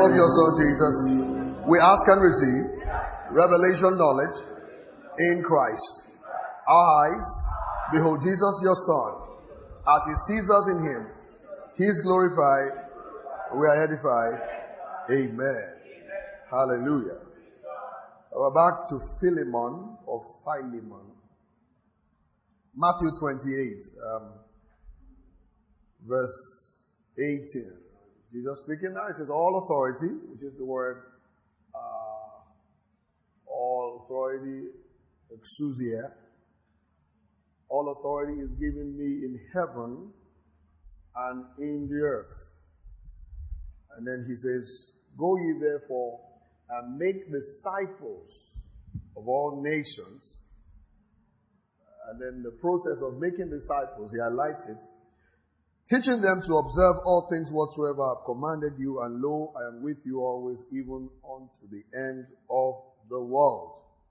of your Son Jesus, we ask and receive revelation knowledge in Christ. Our eyes behold Jesus your Son. As He sees us in Him, He is glorified, we are edified. Amen. Hallelujah. We're back to Philemon or Philemon. Matthew 28, verse 18. Jesus speaking now, it says, all authority, which is the word, all authority, exousia. All authority is given me in heaven and in the earth. And then he says, go ye therefore and make disciples of all nations. And then the process of making disciples, he highlights it, teaching them to observe all things whatsoever I have commanded you, and lo, I am with you always, even unto the end of the world.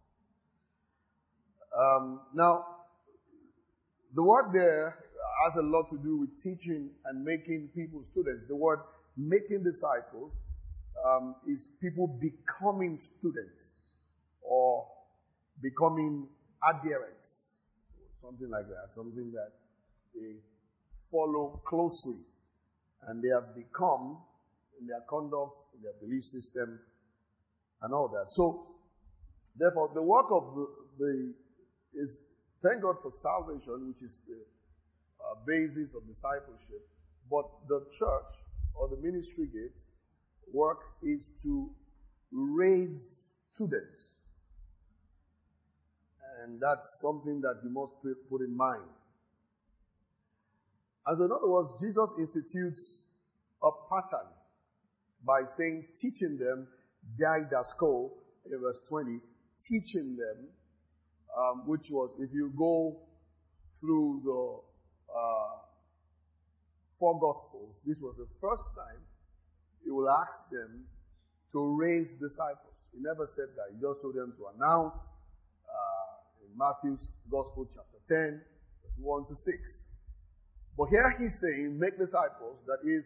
Now, the word there has a lot to do with teaching and making people students. The word making disciples is people becoming students or becoming adherents. Something like that. Something that they follow closely. And they have become, in their conduct, in their belief system, and all that. So, therefore, the work of is, thank God for salvation, which is the basis of discipleship. But the church, or the ministry gate, work is to raise students. And that's something that you must put in mind. And so in other words, Jesus institutes a pattern by saying, teaching them, didasko, in verse 20, teaching them, which was, if you go through the four Gospels, this was the first time he will ask them to raise disciples. He never said that. He just told them to announce in Matthew's Gospel, chapter 10, verse 1 to 6. But here he's saying, make disciples, that is,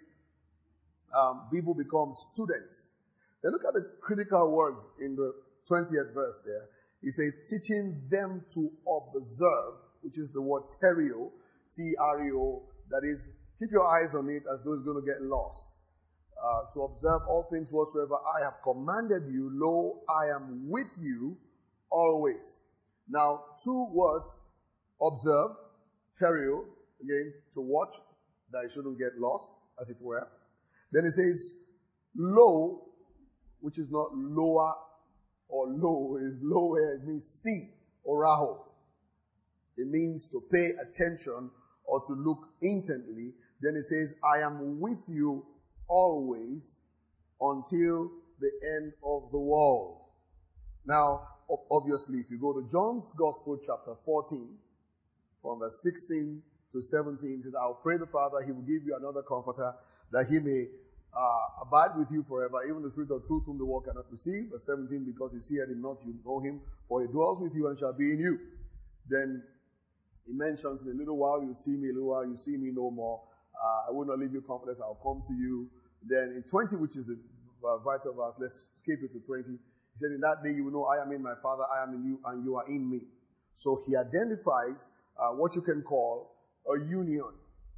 people become students. Then look at the critical words in the 20th verse there. He says, teaching them to observe, which is the word tereo, T-R-E-O, that is, keep your eyes on it as though it's going to get lost. To observe all things whatsoever I have commanded you, lo, I am with you always. Now, two words, observe, tereo, again, to watch, that it shouldn't get lost, as it were. Then it says, lo, which is not lower or low, is lower, it means see, or raho. It means to pay attention or to look intently. Then it says, I am with you always until the end of the world. Now, obviously, if you go to John's Gospel, chapter 14, from verse 16 to 17, it says, I'll pray the Father, He will give you another comforter, that He may abide with you forever, even the Spirit of truth whom the world cannot receive. Verse 17, because you see Him not, you know Him, for He dwells with you and shall be in you. Then He mentions, in a little while you see me, a little while you see me no more. I will not leave you comfortless, I'll come to you. Then in 20, which is the vital verse, let's skip it to 20. He said, in that day you will know I am in my Father, I am in you, and you are in me. So he identifies what you can call a union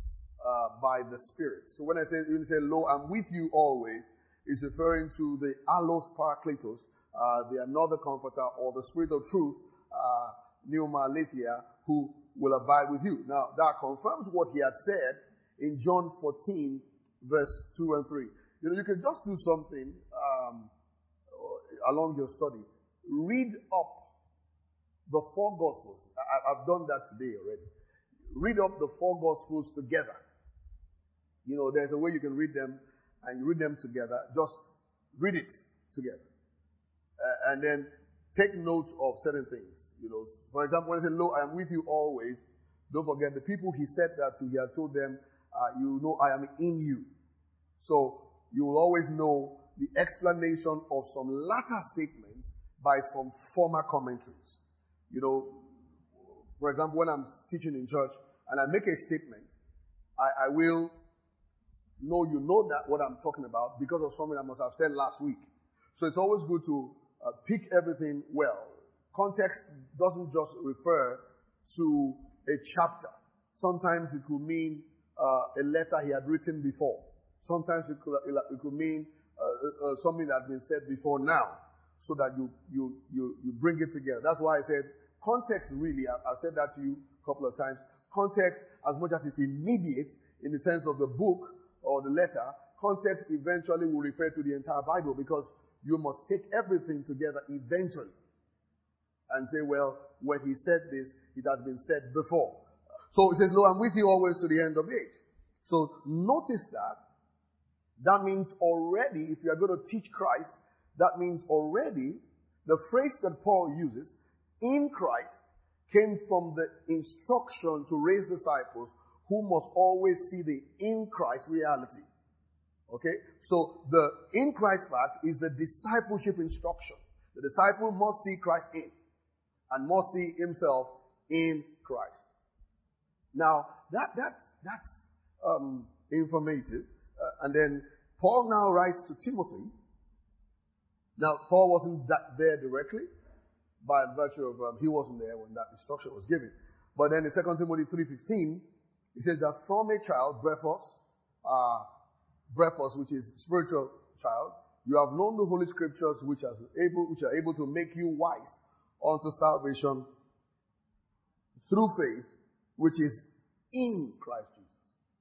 by the Spirit. So when you say, lo, I'm with you always, it's referring to the allos parakletos, the another comforter, or the Spirit of truth, pneuma aletheia, who will abide with you. Now, that confirms what he had said in John 14, verse 2 and 3. You know, you can just do something along your study. Read up the four Gospels. I've done that today already. Read up the four Gospels together. You know, there's a way you can read them, and you read them together. Just read it together. And then take note of certain things. You know, for example, when he said, lo, I am with you always, don't forget the people he said that to, he had told them, you know I am in you. So you will always know the explanation of some latter statements by some former commentaries. You know, for example, when I'm teaching in church and I make a statement, I will know you know that what I'm talking about because of something I must have said last week. So it's always good to pick everything well. Context doesn't just refer to a chapter. Sometimes it could mean a letter he had written before. Sometimes it could mean something that has been said before now, so that you bring it together. That's why I said context really, I've said that to you a couple of times. Context, as much as it's immediate in the sense of the book or the letter, context eventually will refer to the entire Bible, because you must take everything together eventually and say, well, when he said this, it has been said before. So it says, lo, I'm with you always to the end of age. So notice that. That means already, if you are going to teach Christ, that means already the phrase that Paul uses, in Christ, came from the instruction to raise disciples who must always see the in Christ reality. Okay? So the in Christ fact is the discipleship instruction. The disciple must see Christ in and must see himself in Christ. Now, that's informative. And then Paul now writes to Timothy. Now, Paul wasn't there directly by virtue of he wasn't there when that instruction was given. But then in 2 Timothy 3:15, it says that from a child, brephos, which is spiritual child, you have known the Holy Scriptures which are able to make you wise unto salvation through faith, which is in Christ Jesus.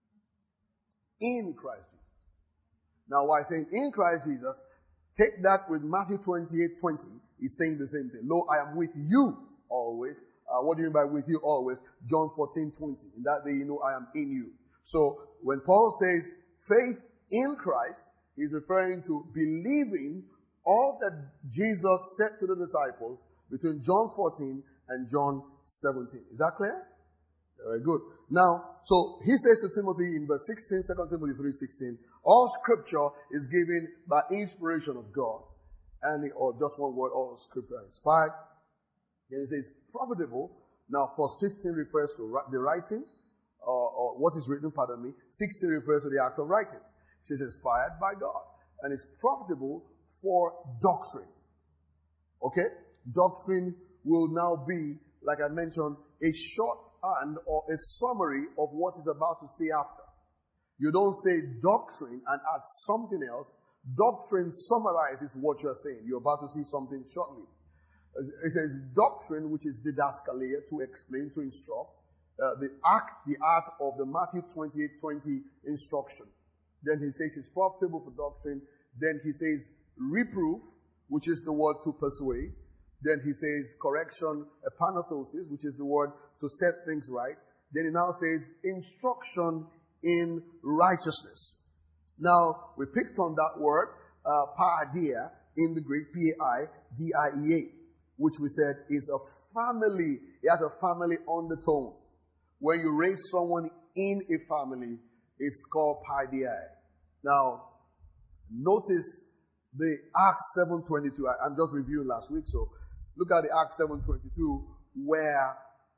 In Christ Jesus. Now, why saying in Christ Jesus, take that with Matthew 28:20. He's saying the same thing. Lo, I am with you always. What do you mean by with you always? John 14:20. In that day you know I am in you. So, when Paul says faith in Christ, he's referring to believing all that Jesus said to the disciples between John 14 and John 17. Is that clear? Very good. Now, so he says to Timothy in verse 16, 2 Timothy 3:16, all scripture is given by inspiration of God. Or just one word, all scripture is inspired. Then it says profitable. Now, verse 15 refers to the writing, or what is written, 16 refers to the act of writing. It says inspired by God. And it's profitable for doctrine. Okay? Doctrine will now be, like I mentioned, a shorthand or a summary of what is about to say after. You don't say doctrine and add something else. Doctrine summarizes what you're saying. You're about to see something shortly. It says doctrine, which is didaskalia, to explain, to instruct. The art of the Matthew 28:20 instruction. Then he says it's profitable for doctrine. Then he says reproof, which is the word to persuade. Then he says correction, epanathosis, which is the word to set things right. Then he now says instruction in righteousness. Now, we picked on that word, paideia, in the Greek, P-A-I-D-I-E-A, which we said is a family. It has a family undertone. When you raise someone in a family, it's called paideia. Now, notice the Acts 7:22. I'm just reviewing last week, so look at the Acts 7:22, where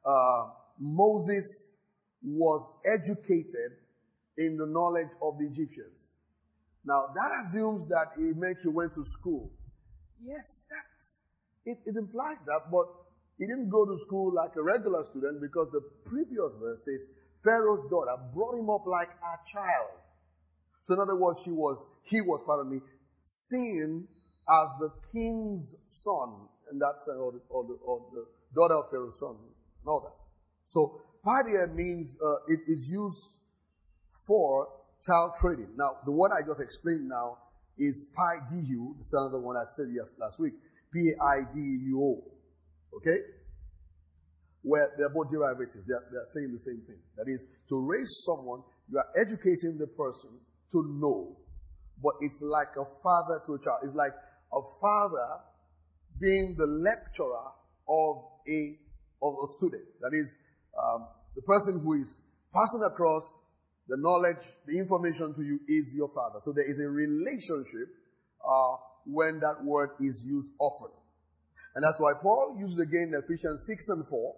Moses was educated in the knowledge of the Egyptians. Now, that assumes that he went to school. Yes, it implies that, but he didn't go to school like a regular student, because the previous verse says, Pharaoh's daughter brought him up like a child. So in other words, he was seen as the king's son, and that's or the daughter of Pharaoh's son, and all that. So paideia means it is used for child training. Now, the one I just explained now is paideuo. This is another one I said last week. Paideuo. Okay? Where they're both derivatives. They're saying the same thing. That is, to raise someone, you are educating the person to know. But it's like a father to a child. It's like a father being the lecturer of a student. That is, the person who is passing across the knowledge, the information to you is your father. So there is a relationship when that word is used often. And that's why Paul uses again Ephesians 6:4.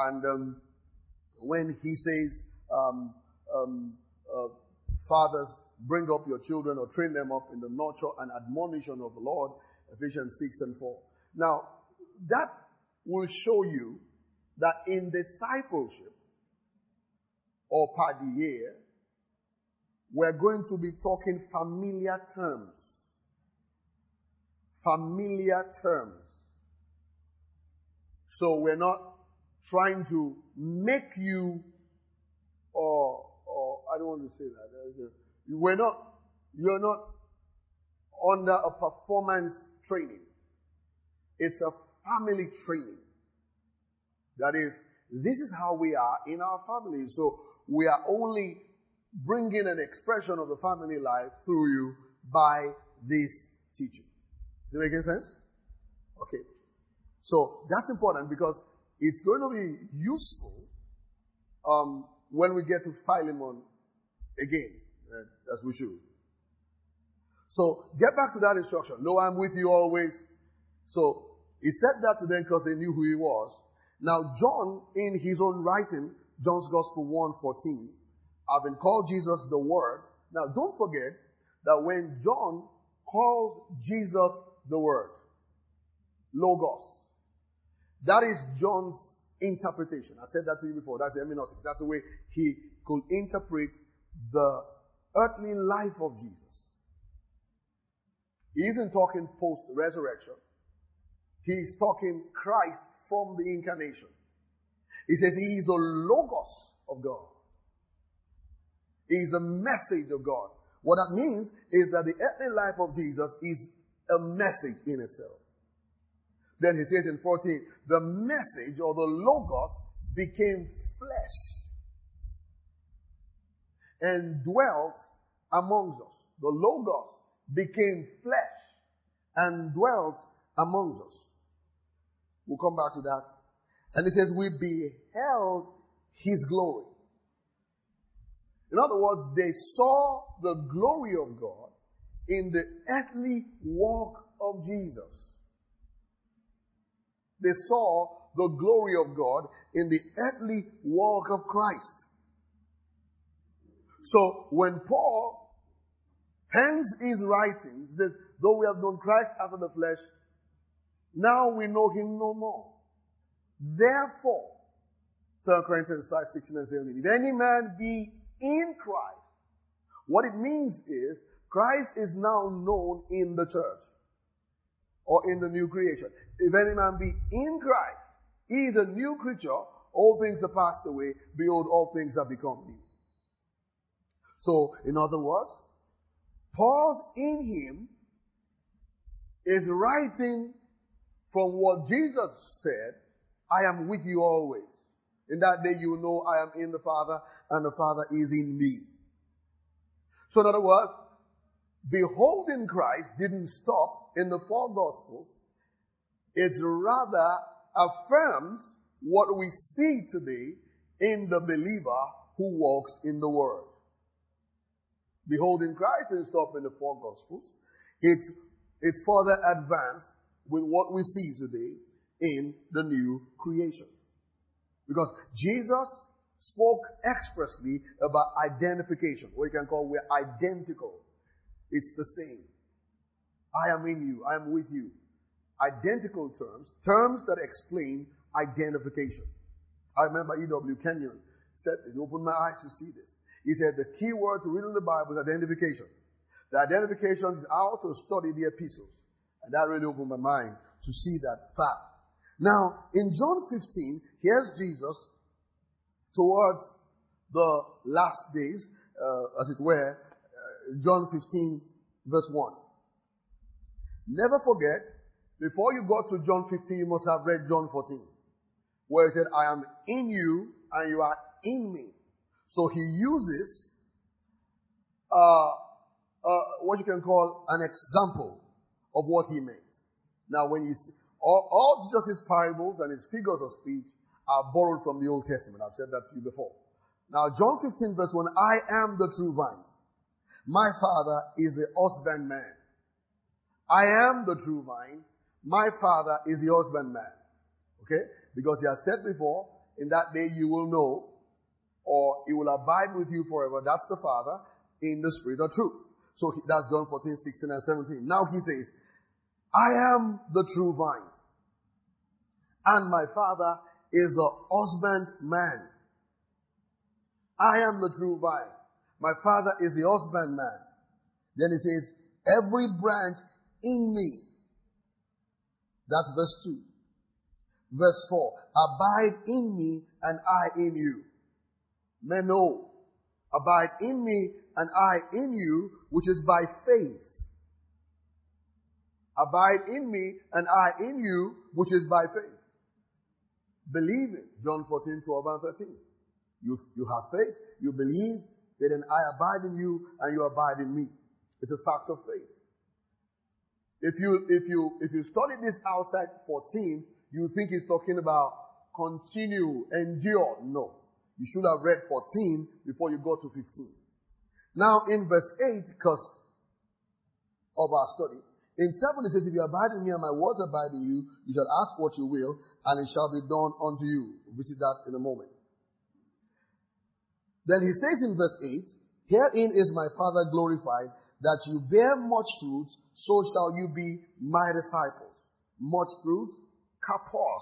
And when he says, fathers, bring up your children or train them up in the nurture and admonition of the Lord. Ephesians 6 and 4. Now, that will show you that in discipleship or padier, we're going to be talking familiar terms. Familiar terms. So we're not trying to make you, or I don't want to say that. You're not under a performance training. It's a family training. That is, this is how we are in our family. So we are only bringing an expression of the family life through you by this teaching. Is it making sense? Okay. So that's important because it's going to be useful when we get to Philemon again, as we should. So get back to that instruction. Lo, I'm with you always. So he said that to them because they knew who he was. Now John, in his own writing, John's Gospel 1:14, have been called Jesus the Word. Now don't forget that when John calls Jesus the Word, Logos, that is John's interpretation. I said that to you before. That's the hermeneutic. That's the way he could interpret the earthly life of Jesus. He isn't talking post-resurrection. He's talking Christ from the incarnation. He says he is the Logos of God. He is the message of God. What that means is that the earthly life of Jesus is a message in itself. Then he says in 14, the message or the Logos became flesh and dwelt amongst us. The Logos became flesh and dwelt amongst us. We'll come back to that. And it says, we beheld his glory. In other words, they saw the glory of God in the earthly walk of Jesus. They saw the glory of God in the earthly walk of Christ. So when Paul pens his writings, he says, though we have known Christ after the flesh, now we know him no more. Therefore, 2 Corinthians 5:16 and 17, if any man be in Christ, what it means is Christ is now known in the church or in the new creation. If any man be in Christ, he is a new creature. All things are passed away. Behold, all things have become new. So, in other words, Paul's in him is writing from what Jesus said, I am with you always. In that day you will know I am in the Father and the Father is in me. So in other words, beholding Christ didn't stop in the four Gospels. It rather affirms what we see today in the believer who walks in the Word. Beholding Christ didn't stop in the four Gospels. It's further advanced with what we see today in the new creation. Because Jesus spoke expressly about identification. What you can call we're identical. It's the same. I am in you. I am with you. Identical terms. Terms that explain identification. I remember E.W. Kenyon said, it opened my eyes to see this. He said the key word to read in the Bible is identification. The identification is how to study the epistles. And that really opened my mind to see that fact. Now, in John 15, here's Jesus towards the last days, as it were, John 15, verse 1. Never forget, before you got to John 15, you must have read John 14, where it said, I am in you and you are in me. So he uses what you can call an example of what he meant. Now, when you see, all Jesus' parables and his figures of speech are borrowed from the Old Testament. I've said that to you before. Now, John 15 verse 1, I am the true vine. My Father is the husbandman. I am the true vine. My Father is the husbandman. Okay? Because he has said before, in that day you will know, or he will abide with you forever. That's the Father. in the spirit of truth. So that's John 14, 16 and 17. Now he says, I am the true vine, and my Father is the husbandman. I am the true vine. My Father is the husbandman. Then he says, every branch in me. That's verse 2. Verse 4. Abide in me and I in you. Men know. Abide in me and I in you, which is by faith. Abide in me and I in you, which is by faith. Believe it. John 14, 12 and 13. You have faith. You believe. Then I abide in you and you abide in me. It's a fact of faith. If you study this outside 14, you think he's talking about continue, endure. No. You should have read 14 before you go to 15. Now in verse 8, because of our study, in 7 it says, if you abide in me and my words abide in you, you shall ask what you will, and it shall be done unto you. We'll visit that in a moment. Then he says in verse 8, herein is my Father glorified, that you bear much fruit, so shall you be my disciples. Much fruit, kapos,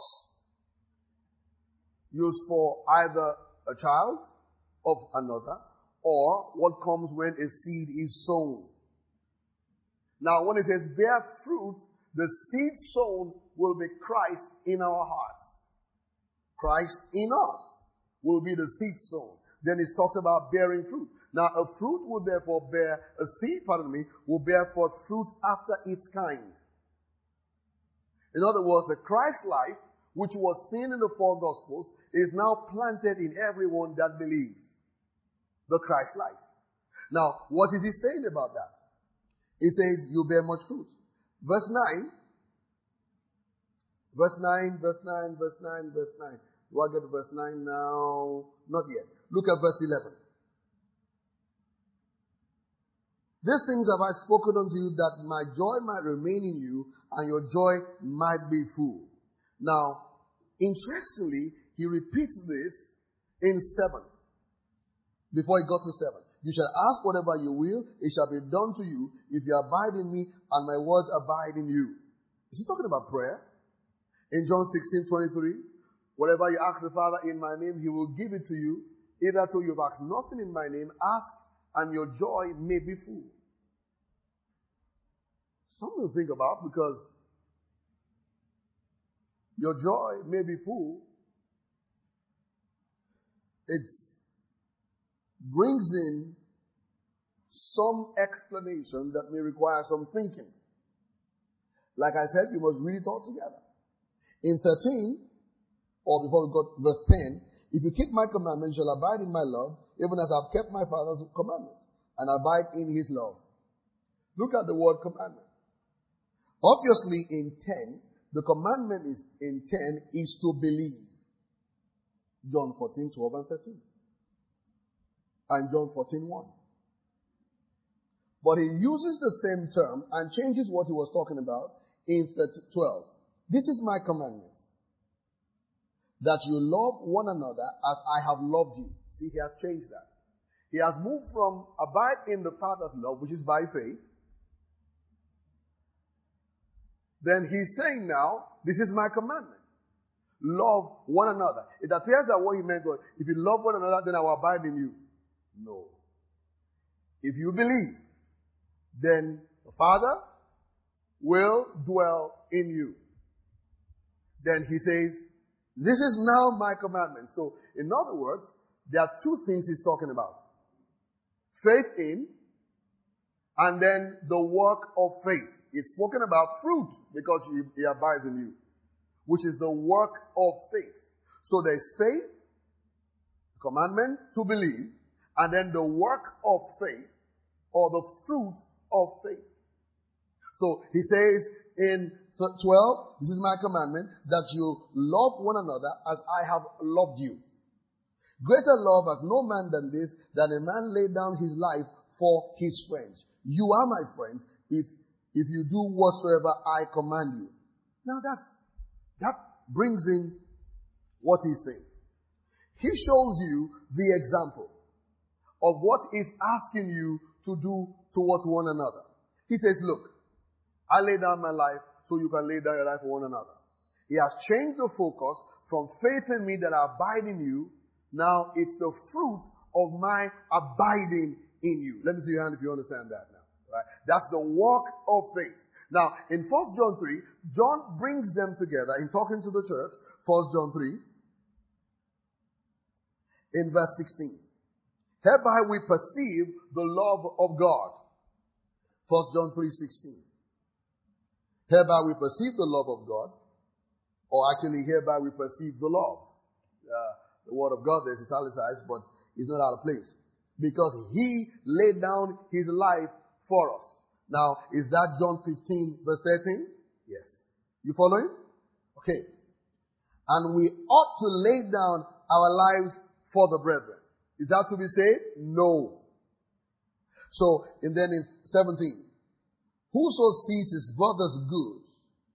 used for either a child of another, or what comes when a seed is sown. Now when it says bear fruit, the seed sown will be Christ in our hearts. Christ in us will be the seed sown. Then it talks about bearing fruit. Now a fruit will therefore a seed, will bear forth fruit after its kind. In other words, the Christ life, which was seen in the 4 Gospels, is now planted in everyone that believes. The Christ life. Now, what is he saying about that? He says, you bear much fruit. Verse 9. Verse 9, verse 9, verse 9, verse 9. Do I get to verse 9 now? Not yet. Look at verse 11. These things have I spoken unto you, that my joy might remain in you, and your joy might be full. Now, interestingly, he repeats this in 7. Before he got to 7. You shall ask whatever you will, it shall be done to you, if you abide in me, and my words abide in you. Is he talking about prayer? In John 16:23, whatever you ask the Father in my name, he will give it to you. Hitherto you've asked nothing in my name, ask, and your joy may be full. Something to think about, because your joy may be full. It brings in some explanation that may require some thinking. Like I said, you must read it all together. In 13, or before we go to verse 10, if you keep my commandments, you shall abide in my love, even as I've kept my Father's commandments, and abide in his love. Look at the word commandment. Obviously, in 10, the commandment is to believe. John 14, 12 and 13. And John 14, 1. But he uses the same term and changes what he was talking about in 12. This is my commandment, that you love one another as I have loved you. See, he has changed that. He has moved from abide in the Father's love, which is by faith. Then he's saying now, this is my commandment. Love one another. It appears that what he meant was, if you love one another, then I will abide in you. No. If you believe, then the Father will dwell in you. Then he says, this is now my commandment. So, in other words, there are 2 things he's talking about. Faith in, and then the work of faith. It's spoken about fruit, because he abides in you, which is the work of faith. So there's faith, commandment to believe, and then the work of faith, or the fruit of faith. So he says in 12, this is my commandment, that you love one another as I have loved you. Greater love hath no man than this, that a man lay down his life for his friends. You are my friends if you do whatsoever I command you. Now that brings in what he's saying. He shows you the example of what he's asking you to do towards one another. He says, look, I lay down my life so you can lay down your life for one another. He has changed the focus from faith in me that I abide in you. Now it's the fruit of my abiding in you. Let me see your hand if you understand that now. Right? That's the walk of faith. Now, in 1 John 3, John brings them together in talking to the church. 1 John 3, in verse 16. Hereby we perceive the love of God. 1 John 3:16. Hereby we perceive the love of God. Or actually, hereby we perceive the love. The word of God there is italicized, but it's not out of place. Because he laid down his life for us. Now, is that John 15 verse 13? Yes. You following? Okay. And we ought to lay down our lives for the brethren. Is that to be said? No. So, and then in 17. Whoso sees his brother's goods,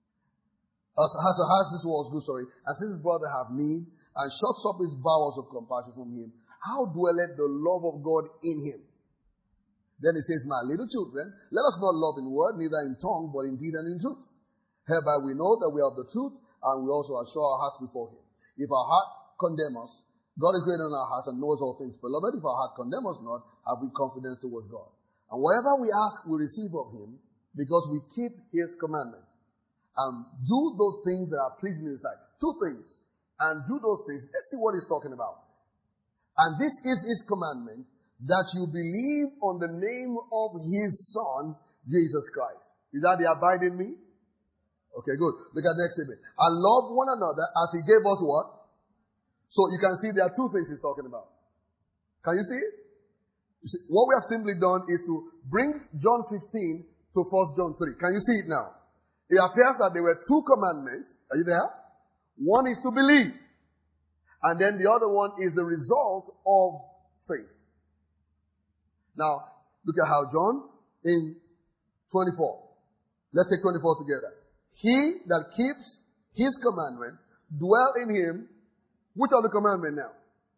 has his was good, sorry, and sees his brother have need, and shuts up his bowels of compassion from him, how dwelleth the love of God in him? Then he says, my little children, let us not love in word, neither in tongue, but in deed and in truth. Hereby we know that we are of the truth, and we also assure our hearts before him. If our heart condemn us, God is greater than our hearts and knows all things. Beloved, if our heart condemn us not, have we confidence towards God. And whatever we ask, we receive of him, because we keep his commandment. And do those things that are pleasing in his sight. Two things. And do those things. Let's see what he's talking about. And this is his commandment, that you believe on the name of his Son, Jesus Christ. Is that the abide in me? Okay, good. Look at the next statement. And love one another as he gave us what? So you can see there are two things he's talking about. Can you see it? You see, what we have simply done is to bring John 15 to 1 John 3. Can you see it now? It appears that there were two commandments. Are you there? One is to believe. And then the other one is the result of faith. Now, look at how John in 24. Let's take 24 together. He that keeps his commandment dwell in him. Which are the commandment now?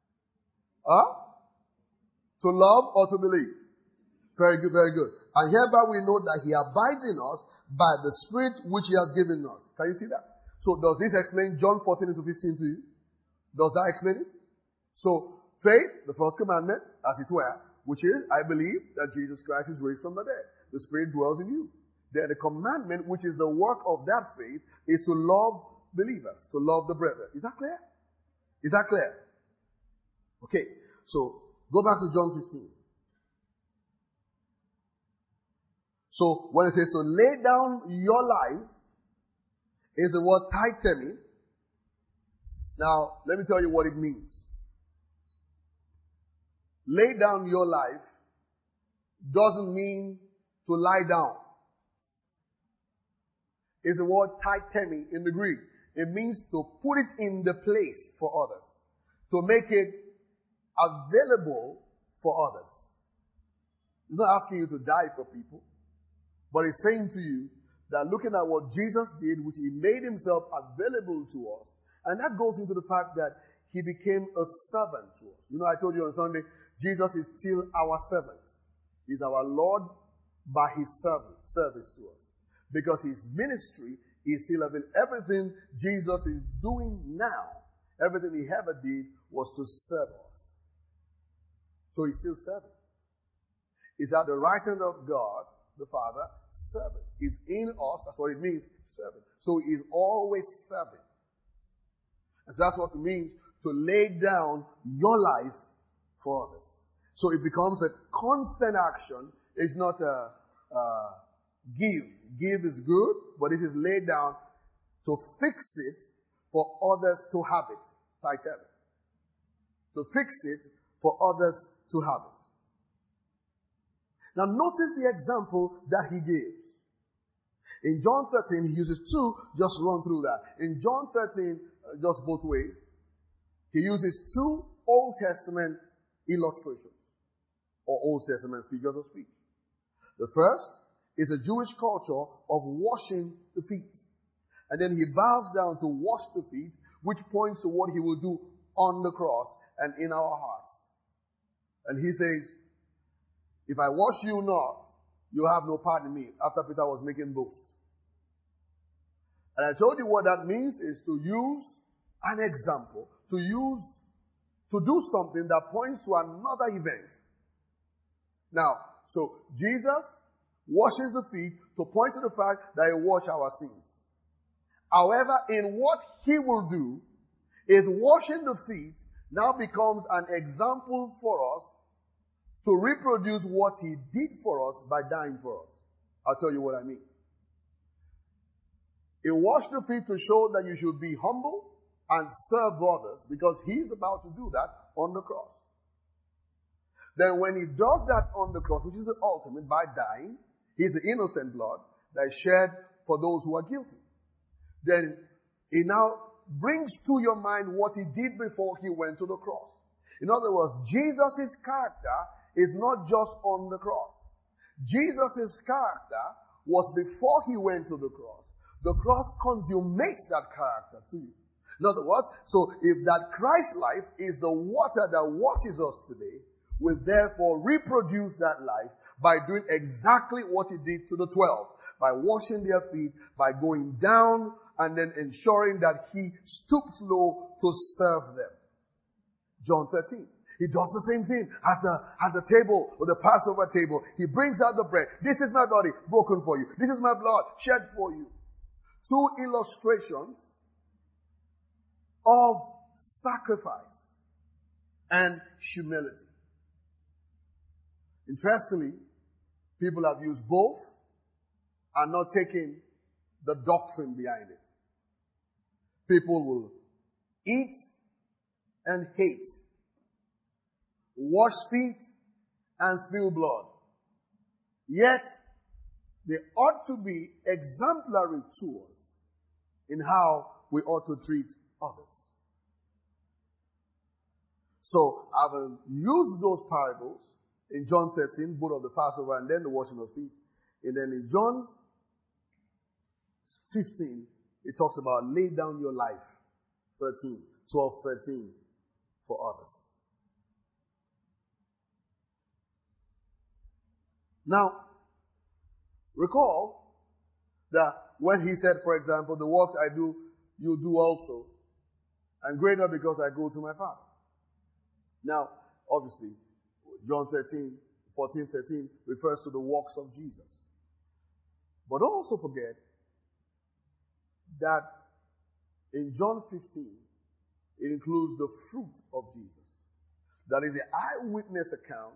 To love or to believe? Very good, very good. And hereby we know that he abides in us by the Spirit which he has given us. Can you see that? So does this explain John 14 to 15 to you? Does that explain it? So faith, the first commandment, as it were, which is, I believe that Jesus Christ is raised from the dead. The Spirit dwells in you. Then the commandment, which is the work of that faith, is to love believers, to love the brethren. Is that clear? Is that clear? Okay. So go back to John 15. So when it says to lay down your life, is the word taitemi. Now, let me tell you what it means. Lay down your life doesn't mean to lie down. It's the word taitemi in the Greek. It means to put it in the place for others. To make it available for others. It's not asking you to die for people. But it's saying to you that looking at what Jesus did, which he made himself available to us, and that goes into the fact that he became a servant to us. You know, I told you on Sunday, Jesus is still our servant. He's our Lord by his service to us. Because his ministry is still available. Everything Jesus is doing now, everything he ever did was to serve us. So he's still serving. He's at the right hand of God, the Father, serving. He's in us, that's what it means, serving. So he's always serving. And that's what it means to lay down your life for others. So it becomes a constant action. It's not a give. Give is good, but it is laid down to fix it for others to have it. Like that. To fix it for others to have it. Now notice the example that he gave. In John 13, he uses two, just run through that. In John 13, just both ways, he uses two Old Testament illustrations, or Old Testament figures of speech. The first is a Jewish culture of washing the feet. And then he bows down to wash the feet, which points to what he will do on the cross and in our hearts. And he says, If I wash you not, you have no part in me. After Peter was making boast. And I told you what that means is to use an example, to do something that points to another event. Now, so Jesus washes the feet to point to the fact that he washed our sins. However, in what he will do, is washing the feet now becomes an example for us to reproduce what he did for us by dying for us. I'll tell you what I mean. He washed the feet to show that you should be humble and serve others, because he's about to do that on the cross. Then when he does that on the cross, which is the ultimate, by dying, he's the innocent blood that is shed for those who are guilty. Then he now brings to your mind what he did before he went to the cross. In other words, Jesus' character is not just on the cross. Jesus' character was before he went to the cross. The cross consummates that character to you. In other words, so if that Christ life is the water that washes us today, we therefore reproduce that life by doing exactly what he did to the 12. By washing their feet, by going down and then ensuring that he stoops low to serve them. John 13. He does the same thing at the table, or the Passover table. He brings out the bread. This is my body broken for you. This is my blood shed for you. Two illustrations of sacrifice and humility. Interestingly, people have used both and not taken the doctrine behind it. People will eat and hate, wash feet and spill blood. Yet, they ought to be exemplary to us in how we ought to treat others. So, I will use those parables in John 13, both of the Passover and then the washing of feet. And then in John 15, it talks about lay down your life. 12:13 for others. Now, recall that when he said, for example, the works I do, you do also, and greater because I go to my Father. Now, obviously, John 14:13 refers to the works of Jesus. But don't also forget that in John 15, it includes the fruit of Jesus. That is, the eyewitness account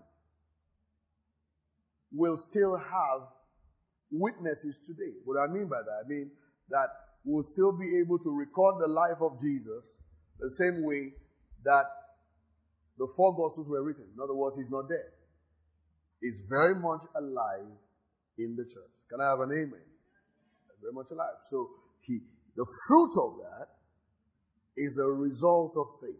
will still have witnesses today. What do I mean by that? I mean that we'll still be able to record the life of Jesus the same way that the four Gospels were written. In other words, he's not dead. He's very much alive in the church. Can I have an amen? Very much alive. So the fruit of that is a result of faith.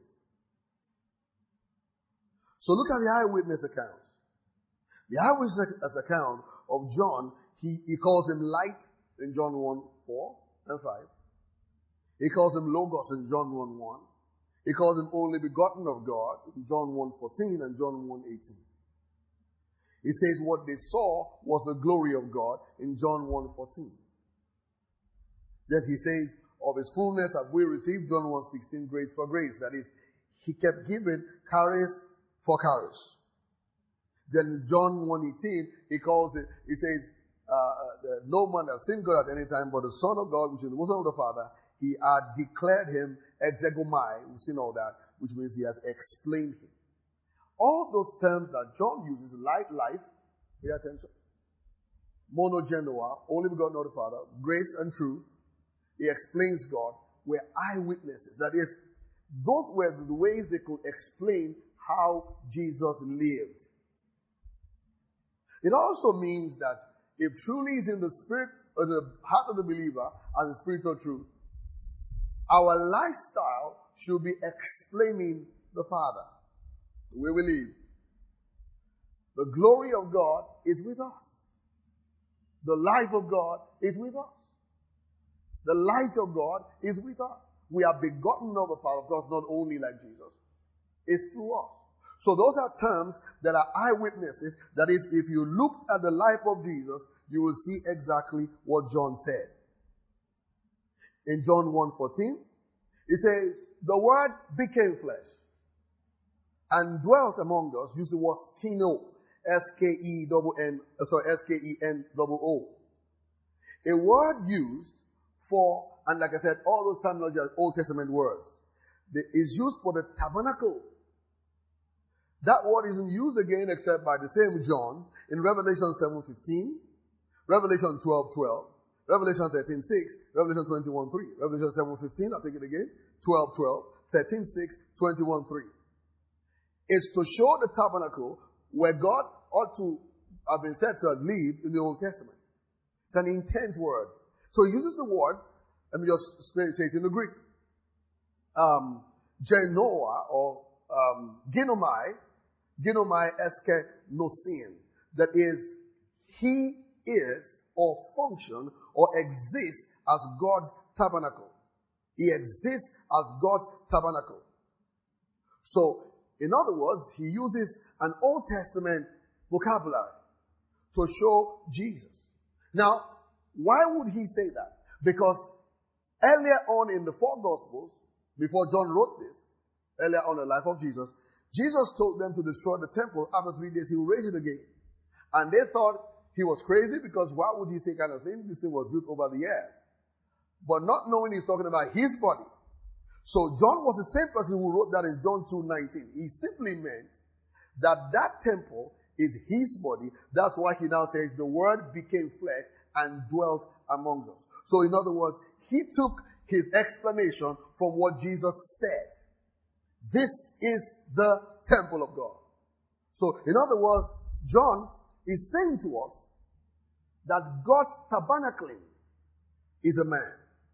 So look at the eyewitness accounts. The eyewitness account of John, he calls him light in John 1:4 and 5. He calls him Logos in John 1:1. He calls him only begotten of God in John 1:14 and John 1:18. He says what they saw was the glory of God in John 1:14. Then he says, of his fullness have we received, John 1:16, grace for grace. That is, he kept giving charis for charis. Then John 1:18, he says, no man has seen God at any time, but the Son of God, which is the bosom of the Father, he had declared him exegomai. We've seen all that, which means he has explained him. All those terms that John uses, life, pay attention. Monogenoa, only begotten of the Father, grace and truth. He explains God, were eyewitnesses. That is, those were the ways they could explain how Jesus lived. It also means that if truly is in the spirit or the heart of the believer as a spiritual truth, our lifestyle should be explaining the Father, the way we live. The glory of God is with us. The life of God is with us. The light of God is with us. We are begotten of the Father, of course, not only like Jesus. It's through us. So those are terms that are eyewitnesses. That is, if you looked at the life of Jesus, you will see exactly what John said. In John 1:14, it says, the Word became flesh and dwelt among us. Use the word skeno. S-K-E-N-O-O. A word used for, and like I said, all those terminology are Old Testament words. Is used for the tabernacle. That word isn't used again except by the same John in Revelation 7:15, Revelation 12:12, Revelation 13:6, Revelation 21:3, Revelation 7:15, I'll take it again, 12:12, 13:6, 21:3. It's to show the tabernacle where God ought to have been said to have lived in the Old Testament. It's an intense word. So he uses the word, let me just say it in the Greek. Genoa or ginomai eske nosin. That is, he is or function or exists as God's tabernacle. He exists as God's tabernacle. So, in other words, he uses an Old Testament vocabulary to show Jesus. Now, why would he say that? Because earlier on in the four Gospels, before John wrote this, earlier on in the life of Jesus, Jesus told them to destroy the temple. After 3 days, he will raise it again. And they thought he was crazy because why would he say kind of thing? This thing was built over the years. But not knowing he's talking about his body. So John was the same person who wrote that in John 2:19. He simply meant that that temple is his body. That's why he now says the Word became flesh and dwelt among us. So in other words, he took his explanation from what Jesus said. This is the temple of God. So in other words, John is saying to us that God's tabernacling is a man.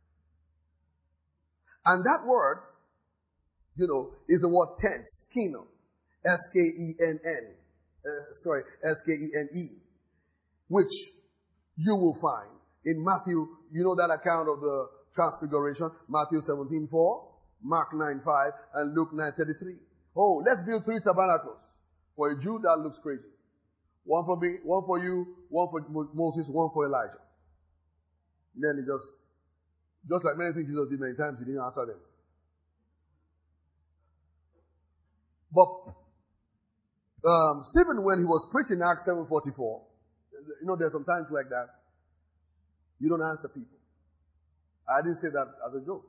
And that word, is the word tense, skeno. S-K-E-N-N. S-K-E-N-E. Which you will find in Matthew, that account of the transfiguration, Matthew 17:4, Mark 9:5, and Luke 9:33. Oh, let's build 3 tabernacles. For a Jew, that looks crazy. One for me, one for you, one for Moses, one for Elijah. Then he just like many things Jesus did many times, he didn't answer them. But Stephen, when he was preaching Acts 7:44, there's some times like that. You don't answer people. I didn't say that as a joke.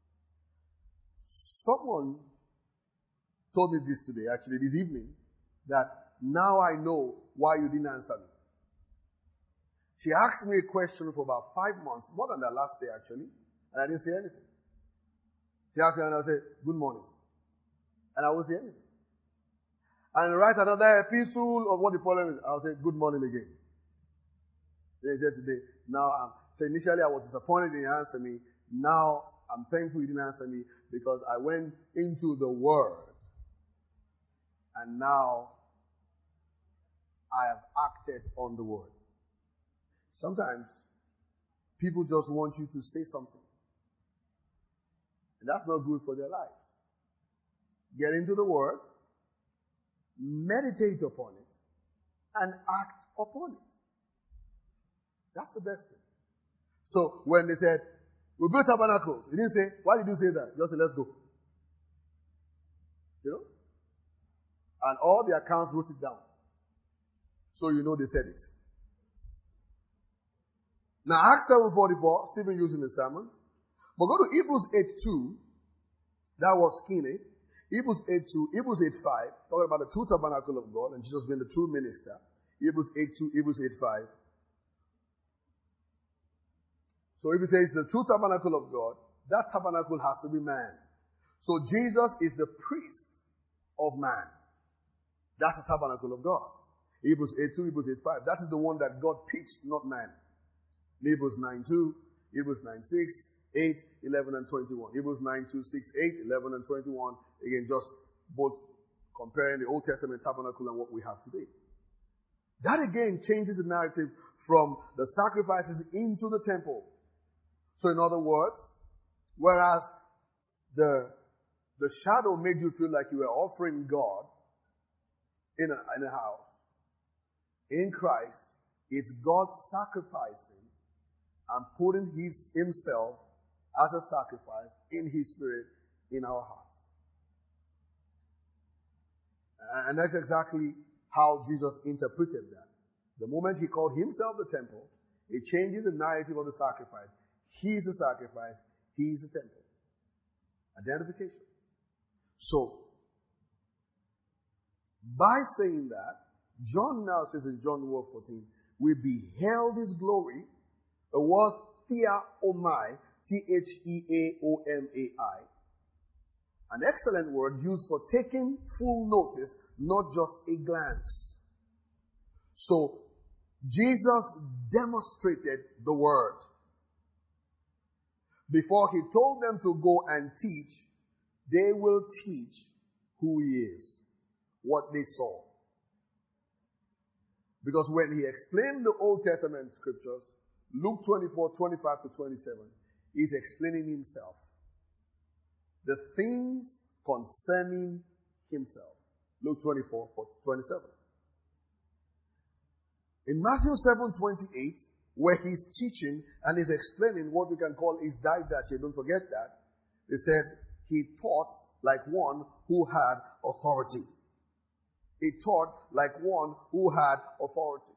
Someone told me this today, actually this evening, that now I know why you didn't answer me. She asked me a question for about 5 months, more than that last day actually, and I didn't say anything. She asked me and I said, good morning. And I won't say anything. And write another epistle of what the problem is. I'll say, good morning again. They said today, so initially I was disappointed he didn't answer me. Now I'm thankful he didn't answer me because I went into the Word. And now I have acted on the Word. Sometimes people just want you to say something. And that's not good for their life. Get into the Word, meditate upon it, and act upon it. That's the best thing. So when they said, we built tabernacles, he didn't say, why did you say that? Just say, let's go. And all the accounts wrote it down. So they said it. Now Acts 7:44, Stephen using the sermon. But go to Hebrews 8:2. That was skinny. Hebrews 8:2, Hebrews 8:5, talking about the true tabernacle of God and Jesus being the true minister. Hebrews 8:2, Hebrews 8:5. So if it says the true tabernacle of God, that tabernacle has to be man. So Jesus is the priest of man. That's the tabernacle of God. Hebrews 8:2, Hebrews 8:5. That is the one that God pitched, not man. Hebrews 9:2, Hebrews 9:6, 8, 11, and 21. Hebrews 9:2, 6, 8, 11, and 21. Again, just both comparing the Old Testament tabernacle and what we have today. That again changes the narrative from the sacrifices into the temple. So in other words, whereas the shadow made you feel like you were offering God, in a house. In Christ, it's God sacrificing and putting himself as a sacrifice in his spirit in our heart. And that's exactly how Jesus interpreted that. The moment he called himself the temple, it changes the narrative of the sacrifice. He's the sacrifice. He's the temple. Identification. So, by saying that, John now says in John 14, we beheld his glory. The word theaomai, Theaomai. An excellent word used for taking full notice, not just a glance. So, Jesus demonstrated the word. Before he told them to go and teach, they will teach who he is, what they saw. Because when he explained the Old Testament scriptures, Luke 24:25 to 27, he's explaining himself. The things concerning himself. Luke 24:27. In Matthew 7:28, where he's teaching and is explaining what we can call his didache, don't forget that, he said he taught like one who had authority. He taught like one who had authority.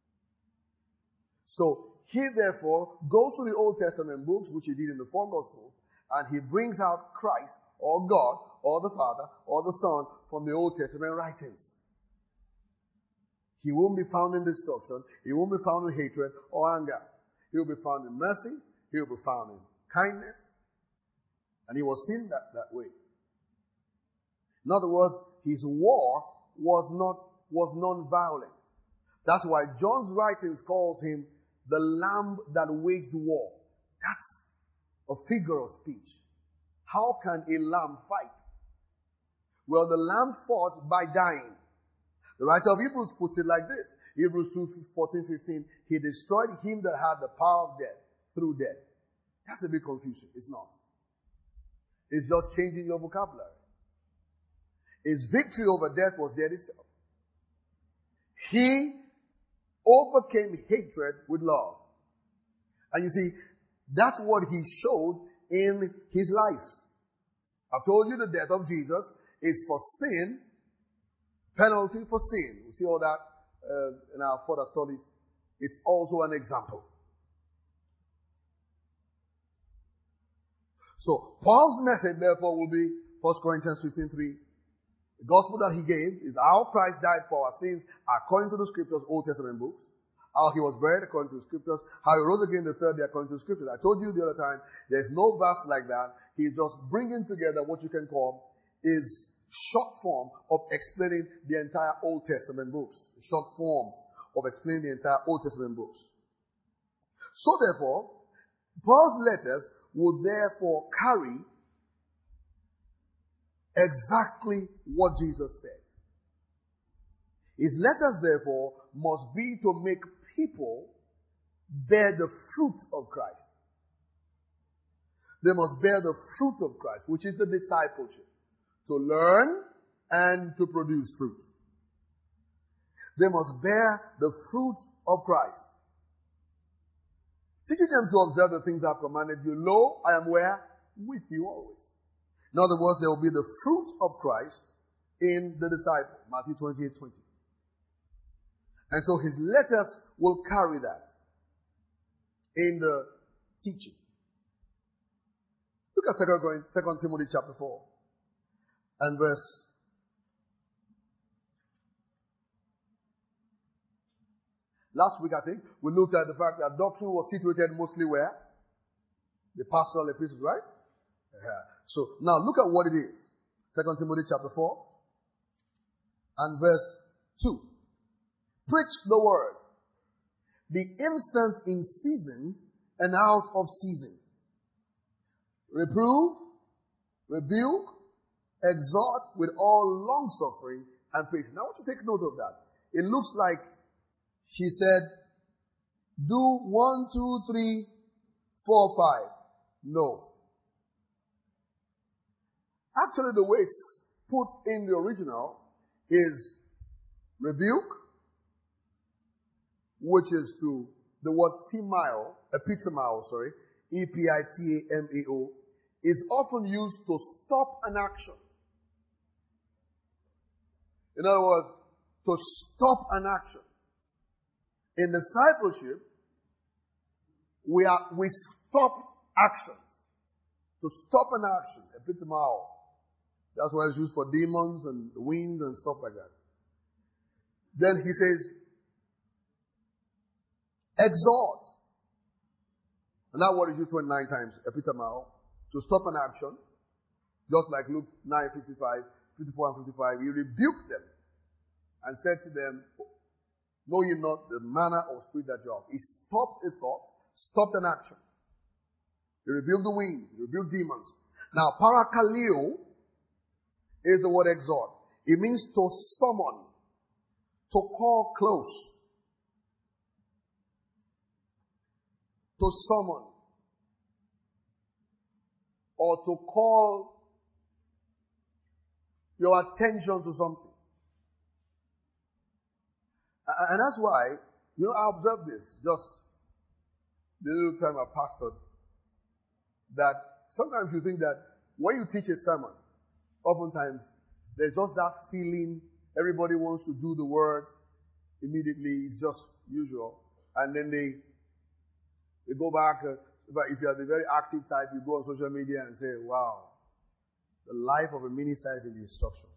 So he therefore goes to the Old Testament books, which he did in the four Gospels, and he brings out Christ or God or the Father or the Son from the Old Testament writings. He won't be found in destruction. He won't be found in hatred or anger. He will be found in mercy. He will be found in kindness. And he was seen that way. In other words, his war was non-violent. That's why John's writings calls him the lamb that waged war. That's a figure of speech. How can a lamb fight? Well, the lamb fought by dying. The writer of Hebrews puts it like this. Hebrews 2:14-15. He destroyed him that had the power of death through death. That's a big confusion. It's not. It's just changing your vocabulary. His victory over death was death itself. He overcame hatred with love. And you see, that's what he showed in his life. I've told you the death of Jesus is for sin, penalty for sin. We see all that in our further studies. It's also an example. So, Paul's message, therefore, will be 1 Corinthians 15:3. The gospel that he gave is how Christ died for our sins according to the scriptures, Old Testament books. How he was buried according to the scriptures. How he rose again the third day according to the scriptures. I told you the other time, there's no verse like that. He's just bringing together what you can call is short form of explaining the entire Old Testament books. Short form of explaining the entire Old Testament books. So therefore, Paul's letters would therefore carry exactly what Jesus said. His letters, therefore, must be to make people bear the fruit of Christ. They must bear the fruit of Christ, which is the discipleship. To learn and to produce fruit. They must bear the fruit of Christ. Teaching them to observe the things I've commanded you. Lo, I am where? With you always. In other words, there will be the fruit of Christ in the disciple. Matthew 28:20. And so his letters will carry that in the teaching. Look at 2 Timothy chapter 4 and verse. Last week, I think, we looked at the fact that doctrine was situated mostly where? The pastoral epistles, right? Yeah. So now look at what it is. 2 Timothy chapter 4 and verse 2. Preach the word. Be instant in season and out of season. Reprove, rebuke, exhort with all long suffering and patience. Now I want you to take note of that. It looks like he said, do 1, 2, 3, 4, 5. No. Actually, the way it's put in the original is Rebuke, which is to the word epitomao, E-P-I-T-A-M-A-O, is often used to stop an action. In other words, to stop an action. In discipleship, we stop actions. To stop an action, epitomao. That's why it's used for demons and winds and stuff like that. Then he says, exhort. And that word is used 29 times, epitomao, to stop an action. Just like Luke 9:55, 54 and 55, he rebuked them and said to them, know ye not the manner of spirit that you have. He stopped a thought, stopped an action. He rebuked the wind, he rebuked demons. Now, parakaleo is the word exhort. It means to summon, to call close, to summon, or to call your attention to something. And that's why, I observed this just the little time I pastored, that sometimes you think that when you teach a sermon, oftentimes there's just that feeling everybody wants to do the word immediately. It's just usual. And then they go back. If you are the very active type, you go on social media and say, wow, the life of a minister is in the instructions.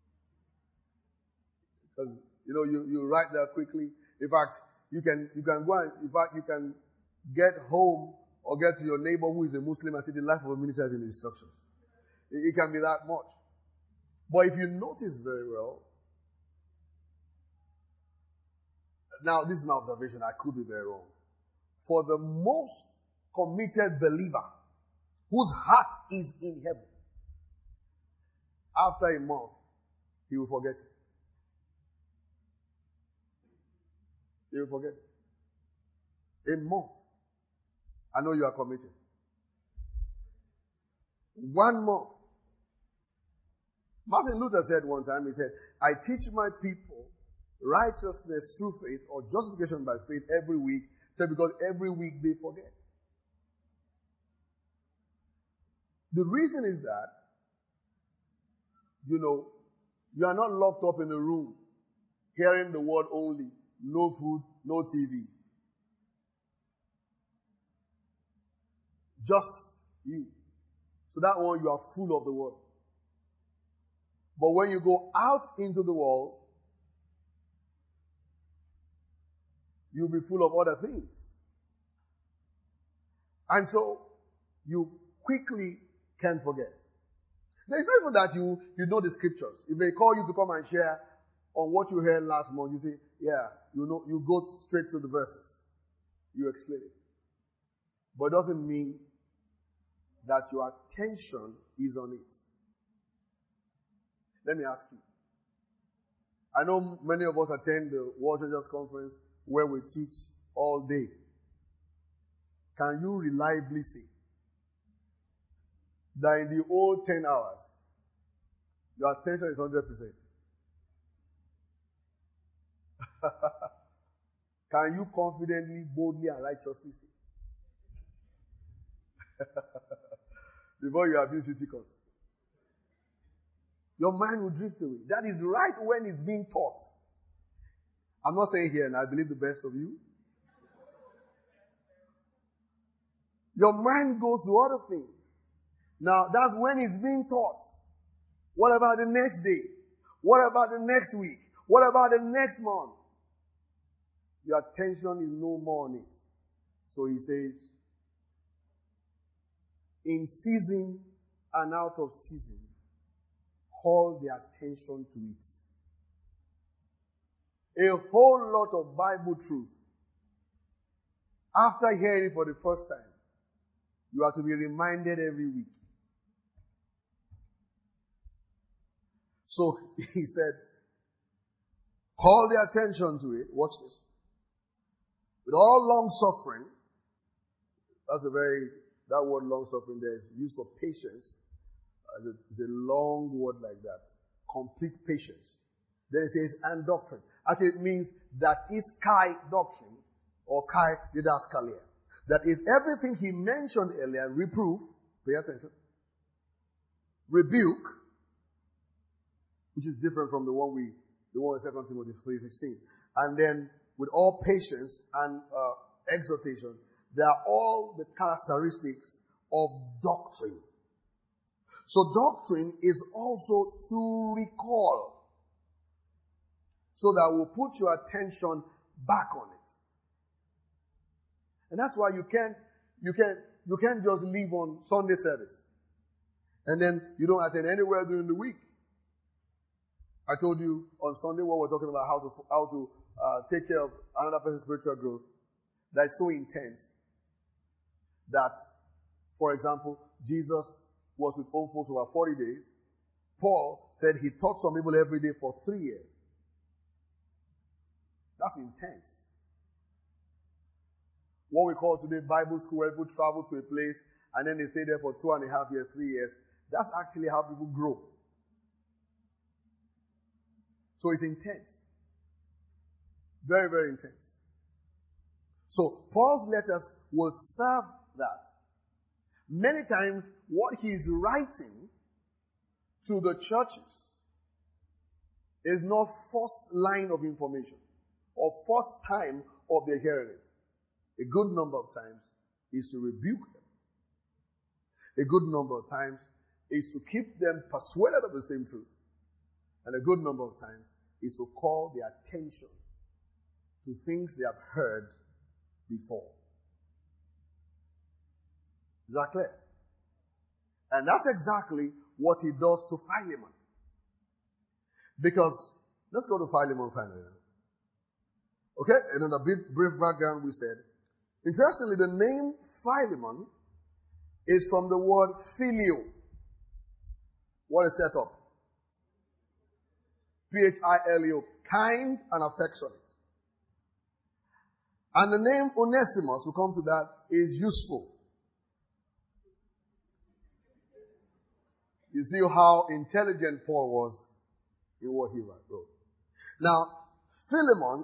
Because, you write that quickly. In fact, you can go and, you can get home or get to your neighbor who is a Muslim and say the life of a minister is in the instructions. It can be that much. But if you notice very well, now this is an observation, I could be very wrong. For the most committed believer whose heart is in heaven, after a month, he will forget it. He will forget it. A month. I know you are committed. 1 month. Martin Luther said one time, he said, I teach my people righteousness through faith or justification by faith every week. Said because every week they forget. The reason is that, you are not locked up in a room hearing the word only. No food, no TV. Just you. So that one you are full of the word. But when you go out into the world, you'll be full of other things. And so, you quickly can forget. There's not even that you know the scriptures. If they call you to come and share on what you heard last month, you say, yeah, you go straight to the verses. You explain it. But it doesn't mean that your attention is on it. Let me ask you. I know many of us attend the World Churches Conference where we teach all day. Can you reliably say that in the whole 10 hours, your attention is 100%? Can you confidently, boldly, and righteously say? Before you abuse Eutychus. Your mind will drift away. That is right when it's being taught. I'm not saying here, and I believe the best of you. Your mind goes to other things. Now, that's when it's being taught. What about the next day? What about the next week? What about the next month? Your attention is no more on it. So he says, in season and out of season, call their attention to it. A whole lot of Bible truth. After hearing it for the first time, you have to be reminded every week. So he said, call their attention to it. Watch this. With all long suffering, that word long suffering there is used for patience. It's a long word like that. Complete patience. Then it says, and doctrine. Actually, it means that is Kai doctrine, or Kai didaskalia. That is everything he mentioned earlier, reproof, pay attention, rebuke, which is different from the one in 2 Timothy 3:16. And then with all patience and exhortation, they are all the characteristics of doctrine. So doctrine is also to recall, so that will put your attention back on it. And that's why you can't just leave on Sunday service, and then you don't attend anywhere during the week. I told you on Sunday what we're talking about, how to take care of another person's spiritual growth. That's so intense that, for example, Jesus was with old folks for 40 days. Paul said he taught some people every day for 3 years. That's intense. What we call today Bible school, where people travel to a place and then they stay there for 2.5 years, 3 years. That's actually how people grow. So it's intense. Very, very intense. So Paul's letters will serve that. Many times what he's writing to the churches is not first line of information or first time of their hearing it. A good number of times is to rebuke them. A good number of times is to keep them persuaded of the same truth. And a good number of times is to call their attention to things they have heard before. Is that clear? And that's exactly what he does to Philemon. Because, let's go to Philemon finally. Okay, and in a brief background we said, interestingly, the name Philemon is from the word phileo. What is set up? Phileo, kind and affectionate. And the name Onesimus, we'll come to that, is useful. You see how intelligent Paul was in what he wrote. Now, Philemon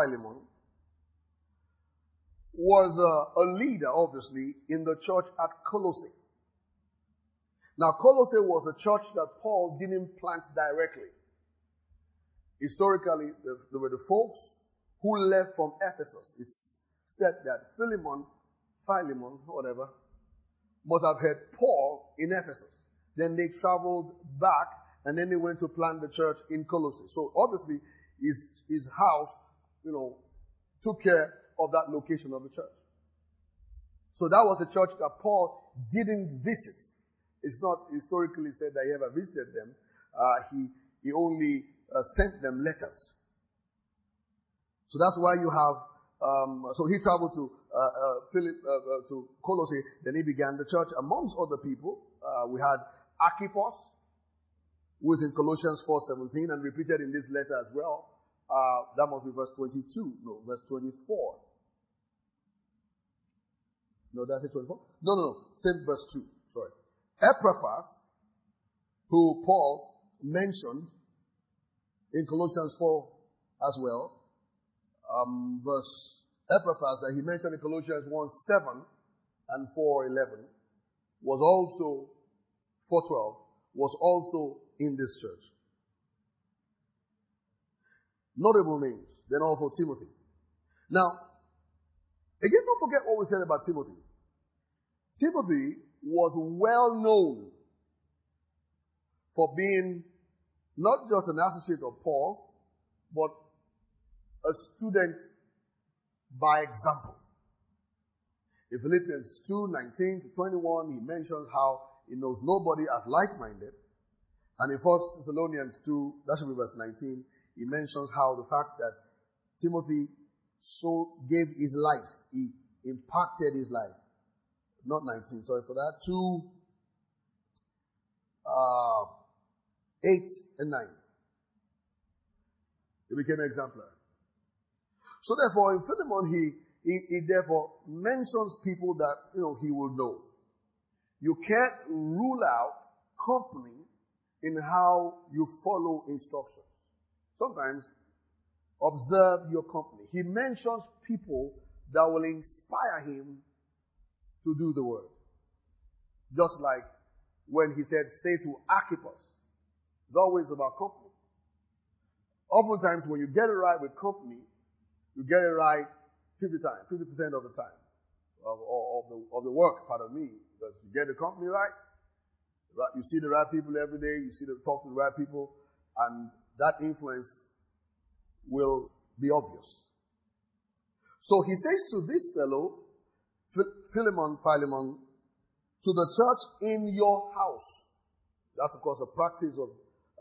was a leader, obviously, in the church at Colossae. Now, Colossae was a church that Paul didn't plant directly. Historically, there were the folks who left from Ephesus. It's said that Philemon, whatever, must have heard Paul in Ephesus. Then they traveled back, and then they went to plant the church in Colossae. So obviously, his house, took care of that location of the church. So that was a church that Paul didn't visit. It's not historically said that he ever visited them. He only sent them letters. So that's why you have, so he traveled to Colossae, then he began the church amongst other people. We had Archippus, who is in Colossians 4:17 and repeated in this letter as well. That must be verse 22. No, verse 24. No, that's it, 24? No. Same verse 2. Sorry. Epaphras, who Paul mentioned in Colossians 4 as well. Epaphras that he mentioned in Colossians 1:7 and 4:11 was also 4:12 was also in this church. Notable names. Then also Timothy. Now, again, don't forget what we said about Timothy. Timothy was well known for being not just an associate of Paul, but a student by example. In Philippians 2:19-21, he mentions how he knows nobody as like-minded. And in 1 Thessalonians 2, that should be verse 19, he mentions how the fact that Timothy so gave his life, he impacted his life. Not 19, sorry for that. 8 and 9. He became an exemplar. So therefore, in Philemon, he therefore mentions people that, he will know. You can't rule out company in how you follow instructions. Sometimes observe your company. He mentions people that will inspire him to do the word. Just like when he said, say to Archippus. It's always about company. Oftentimes when you get it right with company, you get it right 50% of the time of the work, pardon me. Because you get the company right, you see the right people every day, you talk to the right people, and that influence will be obvious. So he says to this fellow, Philemon, to the church in your house. That's, of course, a practice of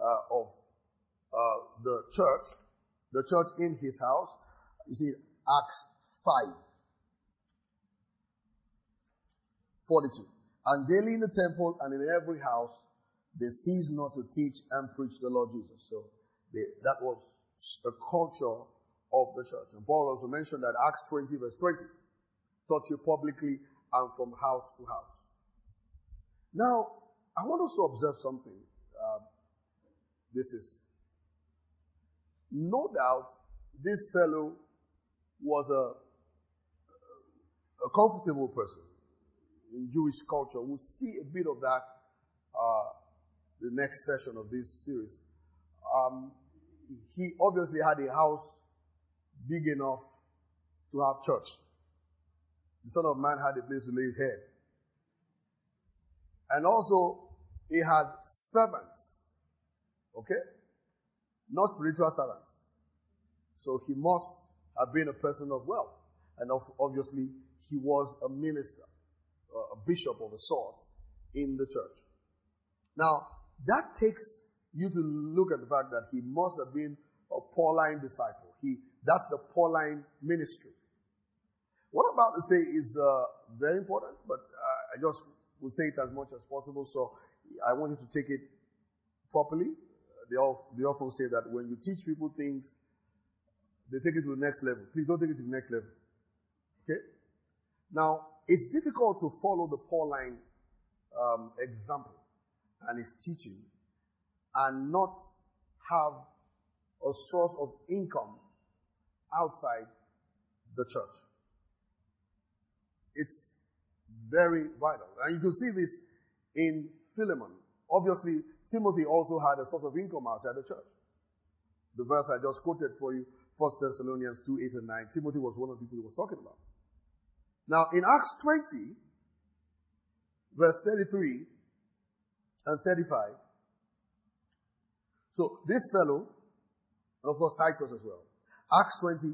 the church in his house. You see, Acts 5:42. And daily in the temple and in every house, they cease not to teach and preach the Lord Jesus. So that was a culture of the church. And Paul also mentioned that Acts 20 verse 20, taught you publicly and from house to house. Now, I want us to observe something. No doubt, this fellow was a comfortable person in Jewish culture. We'll see a bit of that the next session of this series. He obviously had a house big enough to have church. The Son of Man had a place to lay his head. And also, he had servants. Okay? Not spiritual servants. So he must have been a person of wealth. And obviously, he was a minister, a bishop of a sort in the church. Now, that takes you to look at the fact that he must have been a Pauline disciple. That's the Pauline ministry. What I'm about to say is very important, but I just will say it as much as possible, so I want you to take it properly. They often say that when you teach people things, they take it to the next level. Please don't take it to the next level. Okay? Now, it's difficult to follow the Pauline example and his teaching and not have a source of income outside the church. It's very vital. And you can see this in Philemon. Obviously, Timothy also had a source of income outside the church. The verse I just quoted for you, 1 Thessalonians 2:8 and 9, Timothy was one of the people he was talking about. Now, in Acts 20, verse 33 and 35, so this fellow, and of course Titus as well, Acts 20.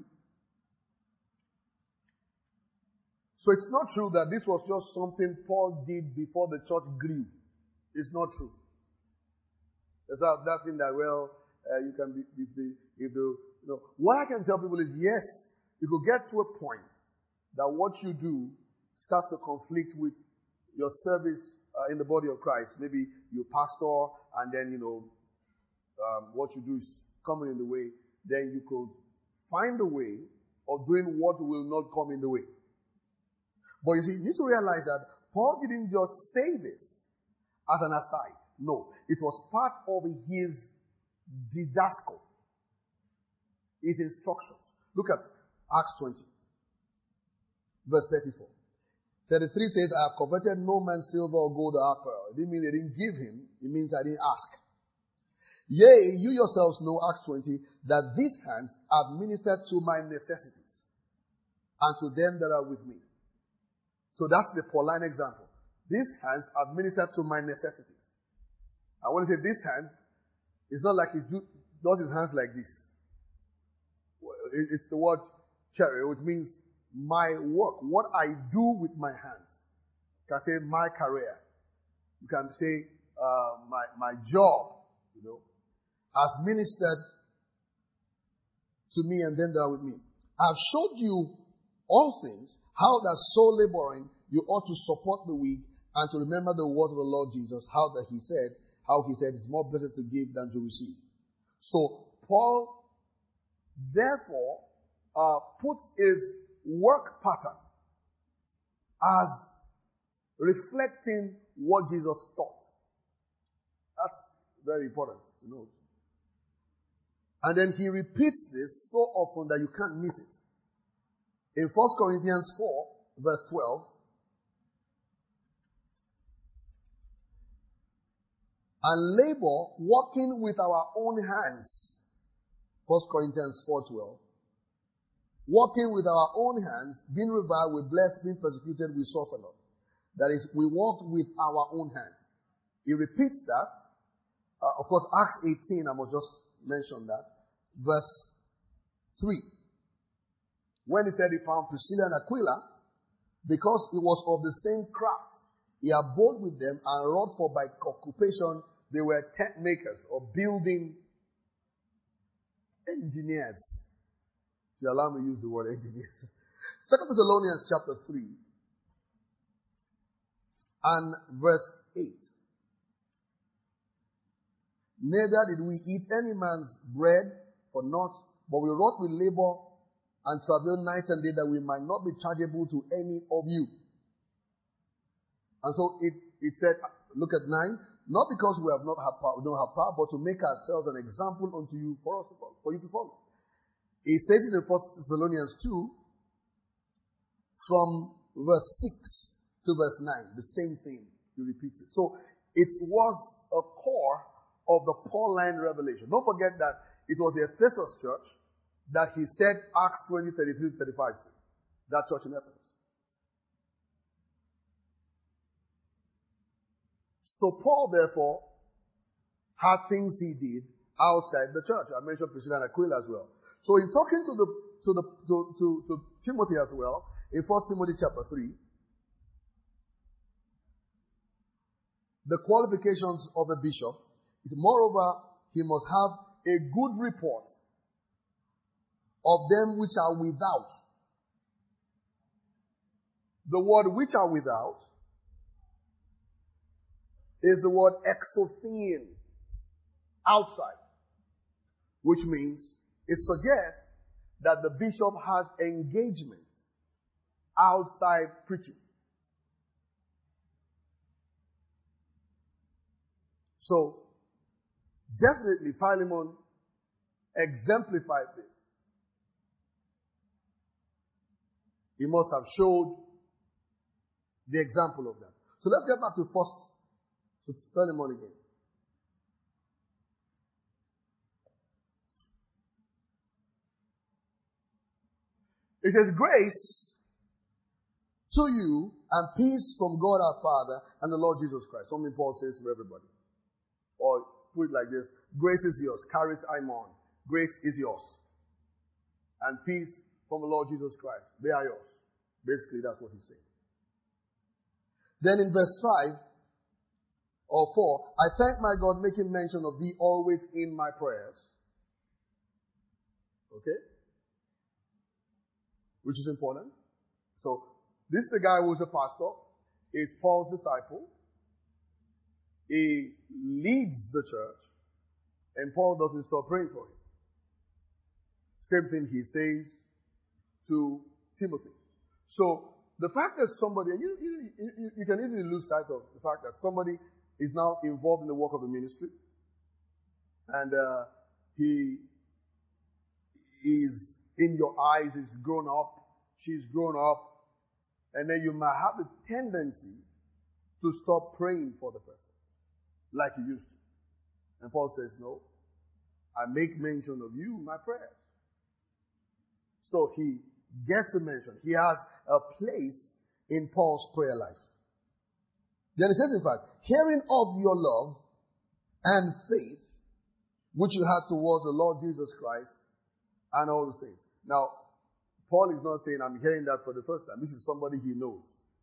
So it's not true that this was just something Paul did before the church grew. It's not true. There's that thing that, you can be, what I can tell people is, yes, you could get to a point that what you do starts to conflict with your service in the body of Christ. Maybe you pastor and then, what you do is coming in the way. Then you could find a way of doing what will not come in the way. But you see, you need to realize that Paul didn't just say this as an aside. No, it was part of his didascal, his instructions. Look at Acts 20, verse 34. 33 says, I have coveted no man's silver or gold or pearl. It didn't mean they didn't give him. It means I didn't ask. Yea, you yourselves know, Acts 20, that these hands have ministered to my necessities and to them that are with me. So that's the Pauline example. These hands have ministered to my necessities. I want to say this hand, it's not like he does his hands like this. It's the word cherry, which means my work, what I do with my hands. You can say my career. You can say my job, has ministered to me and them that are with me. I have showed you all things, how that so laboring you ought to support the weak and to remember the word of the Lord Jesus, how he said it's more blessed to give than to receive. So Paul therefore put his work pattern as reflecting what Jesus taught. That's very important to note. And then he repeats this so often that you can't miss it. In 1 Corinthians 4, verse 12, and labor working with our own hands. 1 Corinthians 4:12. Working with our own hands, being reviled, we bless, being persecuted, we suffer not. That is, we work with our own hands. He repeats that. Of course, Acts 18, I must just mention that. Verse 3. When he said he found Priscilla and Aquila, because it was of the same craft, he abode with them and wrought, for by occupation they were tent makers or building engineers. If you allow me to use the word engineers. 2 Thessalonians chapter 3 and verse 8. Neither did we eat any man's bread for naught, but we wrought with labor and travailed night and day, that we might not be chargeable to any of you. And so it said, look at 9, not because we don't have power, but to make ourselves an example unto you for you to follow. He says it in 1 Thessalonians 2, from verse 6 to verse 9, the same thing. He repeats it. So it was a core of the Pauline revelation. Don't forget that it was the Ephesus church that he said Acts 20, 33, 35 to. That church in Ephesus. So Paul, therefore, had things he did outside the church. I mentioned Priscilla and Aquila as well. So in talking to Timothy as well, in 1 Timothy chapter 3, the qualifications of a bishop is, moreover, he must have a good report of them which are without. The word which are without is the word exothein, outside, which means it suggests that the bishop has engagement outside preaching. So, definitely Philemon exemplified this. He must have showed the example of that. So let's get back to Philemon again. It says, grace to you and peace from God our Father and the Lord Jesus Christ. Something Paul says to everybody. Or put it like this: grace is yours. Charis aimon. Grace is yours. And peace from the Lord Jesus Christ. They are yours. Basically, that's what he's saying. Then in verse 5 or 4, I thank my God, making mention of thee always in my prayers. Okay? Which is important. So, this is the guy who's a pastor. Is Paul's disciple. He leads the church. And Paul doesn't stop praying for him. Same thing he says to Timothy. So, the fact that somebody, you can easily lose sight of the fact that somebody is now involved in the work of the ministry. And he is in your eyes, he's grown up, she's grown up. And then you might have the tendency to stop praying for the person like you used to. And Paul says, no, I make mention of you in my prayers. So he gets a mention. He has a place in Paul's prayer life. Then it says, in fact, hearing of your love and faith, which you had towards the Lord Jesus Christ and all the saints. Now, Paul is not saying, I'm hearing that for the first time. This is somebody he knows.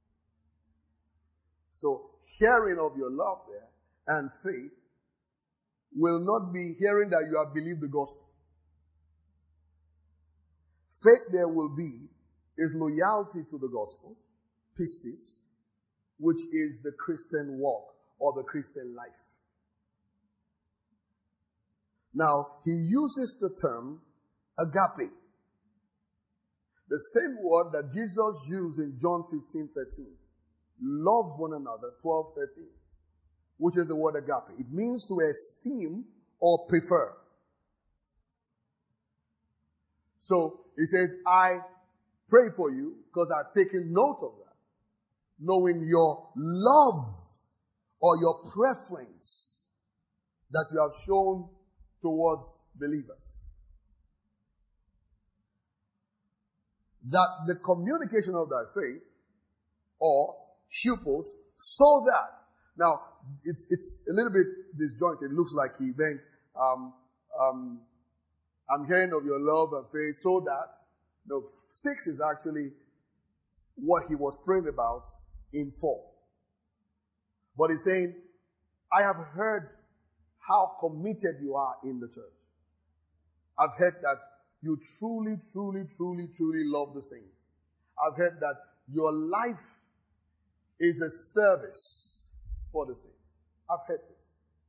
So, hearing of your love there and faith will not be hearing that you have believed the gospel. Faith there will be is loyalty to the gospel, pistis, which is the Christian walk or the Christian life. Now, he uses the term agape. The same word that Jesus used in John 15:13. Love one another, 12:13. Which is the word agape. It means to esteem or prefer. So he says, I pray for you because I've taken note of that, knowing your love or your preference that you have shown towards believers. That the communication of thy faith, or hupos, so that. Now, it's a little bit disjointed. It looks like he meant, I'm hearing of your love and faith, so that. No, 6 is actually what he was praying about in 4. But he's saying, I have heard how committed you are in the church. I've heard that you truly, truly, truly, truly love the saints. I've heard that your life is a service for the saints. I've heard this.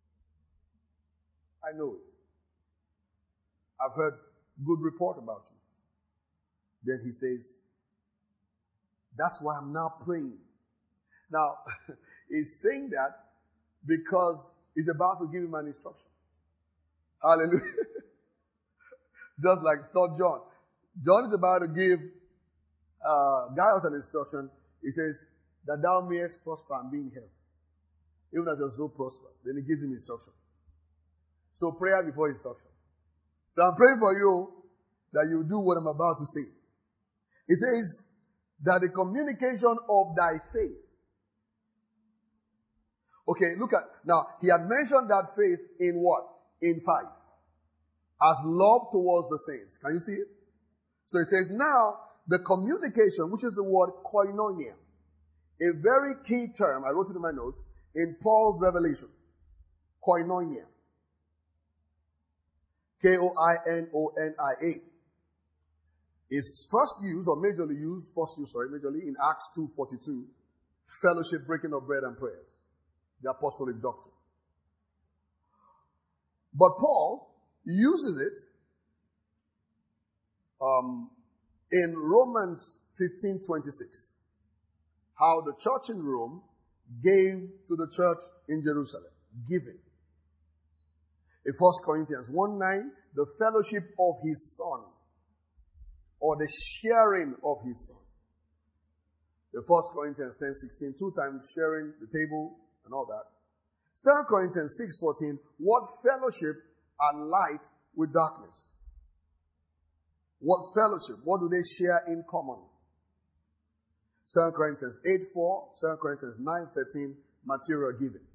I know it. I've heard good report about you. Then he says, that's why I'm now praying. Now, he's saying that because he's about to give him an instruction. Hallelujah. Just like thought John. John is about to give Gaius an instruction. He says, that thou mayest prosper and be in health, even as your soul prosper. Then he gives him instruction. So prayer before instruction. So I'm praying for you that you do what I'm about to say. He says that the communication of thy faith. Okay, look at, now, he had mentioned that faith in what? In 5. As love towards the saints. Can you see it? So he says, now, the communication, which is the word koinonia, a very key term, I wrote it in my notes, in Paul's revelation. Koinonia. Koinonia. Is first used, or majorly used, majorly in Acts 2:42, fellowship, breaking of bread and prayers. The apostolic doctrine. But Paul uses it in Romans 15:26. How the church in Rome gave to the church in Jerusalem. Giving. In 1 Corinthians 1:9, the fellowship of his son. Or the sharing of his son. The 1 Corinthians 10:16, 2 times sharing the table and all that. 2 Corinthians 6:14, what fellowship are light with darkness? What fellowship? What do they share in common? 2 Corinthians 8:4, 2 Corinthians 9:13, material giving.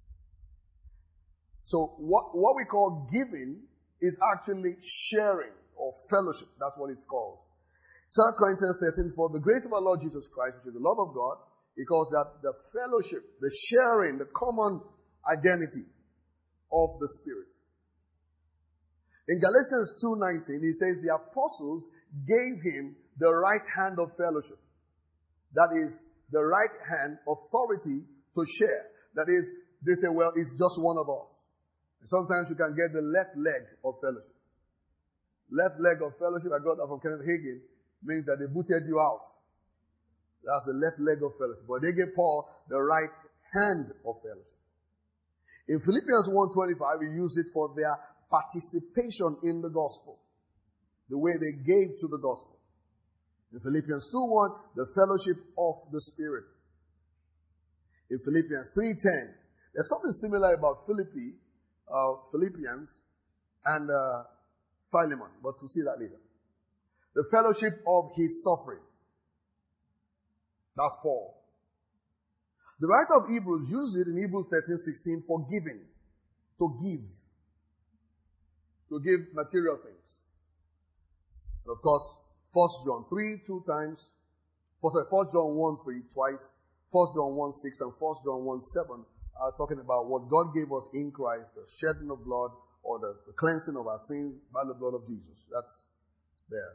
So what we call giving is actually sharing or fellowship. That's what it's called. 2 Corinthians 13:4, the grace of our Lord Jesus Christ, which is the love of God, he calls that the fellowship, the sharing, the common identity of the Spirit. In Galatians 2:19, he says the apostles gave him the right hand of fellowship. That is, the right hand authority to share. That is, they say, well, it's just one of us. And sometimes you can get the left leg of fellowship. Left leg of fellowship, I got that from Kenneth Hagin, means that they booted you out. That's the left leg of fellowship. But they gave Paul the right hand of fellowship. In Philippians 1:25, he used it for their participation in the gospel. The way they gave to the gospel. In Philippians 2:1, the fellowship of the Spirit. In Philippians 3:10, there's something similar about Philippians and Philemon, but we'll see that later. The fellowship of his suffering. That's Paul. The writer of Hebrews uses it in Hebrews 13:16 for giving. To give. To give material things. And of course, 1 John 3, 2 times. 1 John 1:3 twice. 1 John 1:6 and 1 John 1:7 are talking about what God gave us in Christ, the shedding of blood, or the cleansing of our sins by the blood of Jesus. That's there.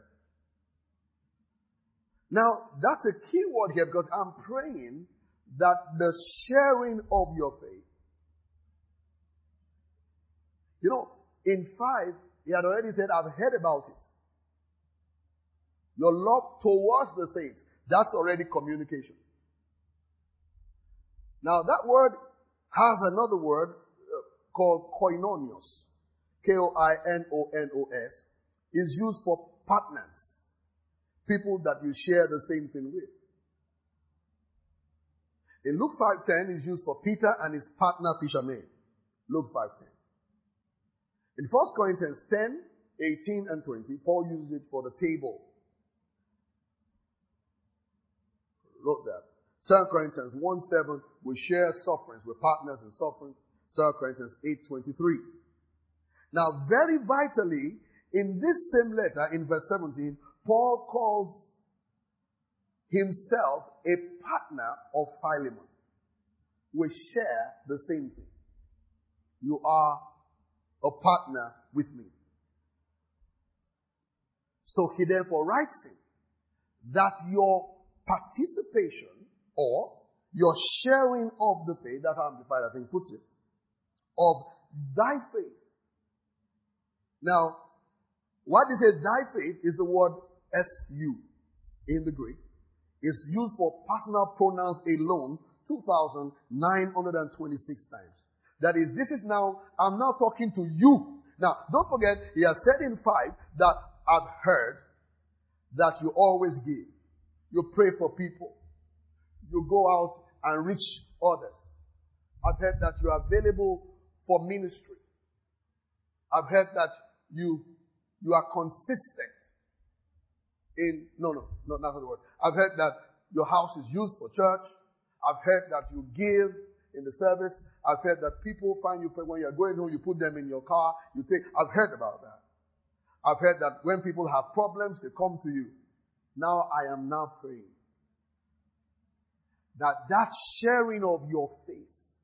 Now, that's a key word here because I'm praying that the sharing of your faith. You know, in 5, he had already said, I've heard about it. Your love towards the saints. That's already communication. Now, that word has another word called koinonios. Koinonos. Is used for partners, people that you share the same thing with. In Luke 5:10 is used for Peter and his partner fishermen. Luke 5:10. In 1 Corinthians 10:18 and 20, Paul uses it for the table. Wrote that. 2 Corinthians 1:7, we share sufferings, we're partners in sufferings. 2 Corinthians 8:23. Now, very vitally, in this same letter, in verse 17, Paul calls himself a partner of Philemon. We share the same thing. You are a partner with me. So he therefore writes him that your participation or your sharing of the faith, that's how Amplified I think puts it, of thy faith. Now, what they say thy faith is the word SU in the Greek. It's used for personal pronouns alone 2,926 times. That is, this is now, I'm now talking to you. Now, don't forget, he has said in 5 that I've heard that you always give. You pray for people. You go out and reach others. I've heard that you are available for ministry. I've heard that you are consistent in, no, that's not the word. I've heard that your house is used for church. I've heard that you give in the service. I've heard that people find you when you're going home, you put them in your car, you take. I've heard about that. I've heard that when people have problems, they come to you. Now I am now praying that sharing of your faith.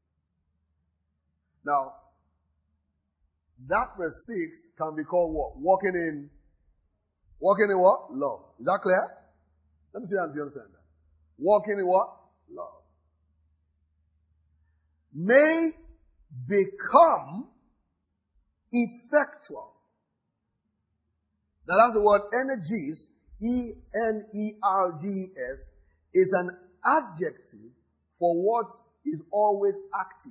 Now, that verse 6 can be called what? Walking in what? Love. Is that clear? Let me see if you understand that. Walking in what? Love. May become effectual. Now that's the word energies, E-N-E-R-G-S, is an adjective for what is always active.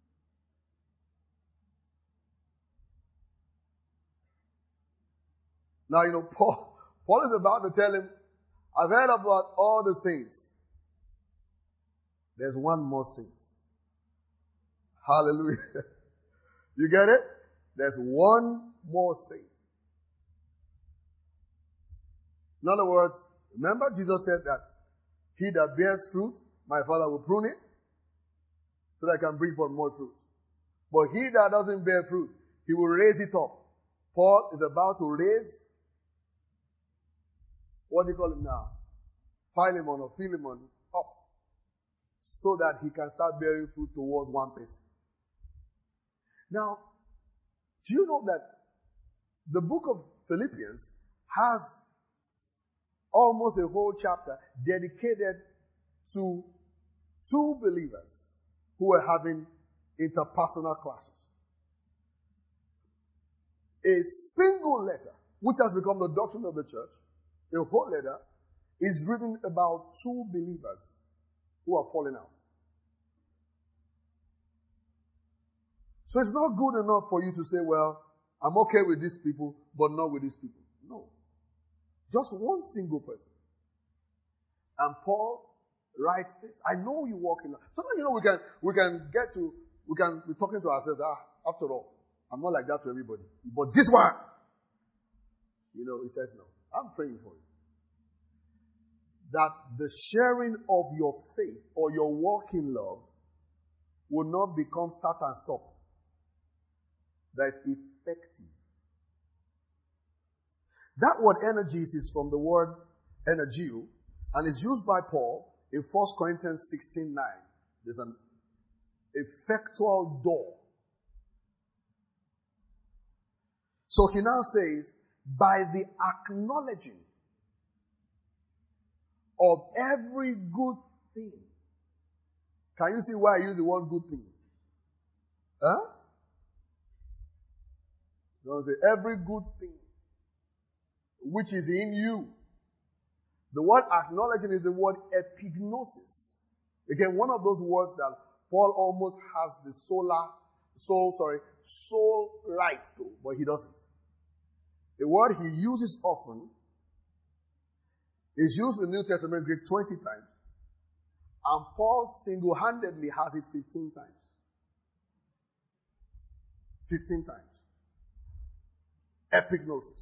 Now, Paul is about to tell him, I've heard about all the things. There's one more thing. Hallelujah. You get it? There's one more thing. In other words, remember Jesus said that he that bears fruit, my Father will prune it so that I can bring forth more fruit. But he that doesn't bear fruit, he will raise it up. Paul is about to raise, what do you call him now? Philemon or Philemon up so that he can start bearing fruit towards one person. Now, do you know that the book of Philippians has almost a whole chapter dedicated to two believers who were having interpersonal clashes? A single letter, which has become the doctrine of the church, a whole letter, is written about two believers who are falling out. So it's not good enough for you to say, well, I'm okay with these people, but not with these people. No. Just one single person. And Paul writes this. I know you walk in love. Sometimes, we can be talking to ourselves, after all, I'm not like that to everybody. But this one, he says no. I'm praying for you. That the sharing of your faith or your walk in love will not become start and stop. That is effective. That word energies is from the word energio, and is used by Paul in 1 Corinthians 16:9. There's an effectual door. So he now says, by the acknowledging of every good thing. Can you see why I use the word good thing? Huh? You want to say every good thing which is in you. The word acknowledging is the word epignosis. Again, one of those words that Paul almost has the soul right to, but he doesn't. The word he uses often It's used in the New Testament Greek 20 times. And Paul single-handedly has it 15 times. 15 times. Epignosis.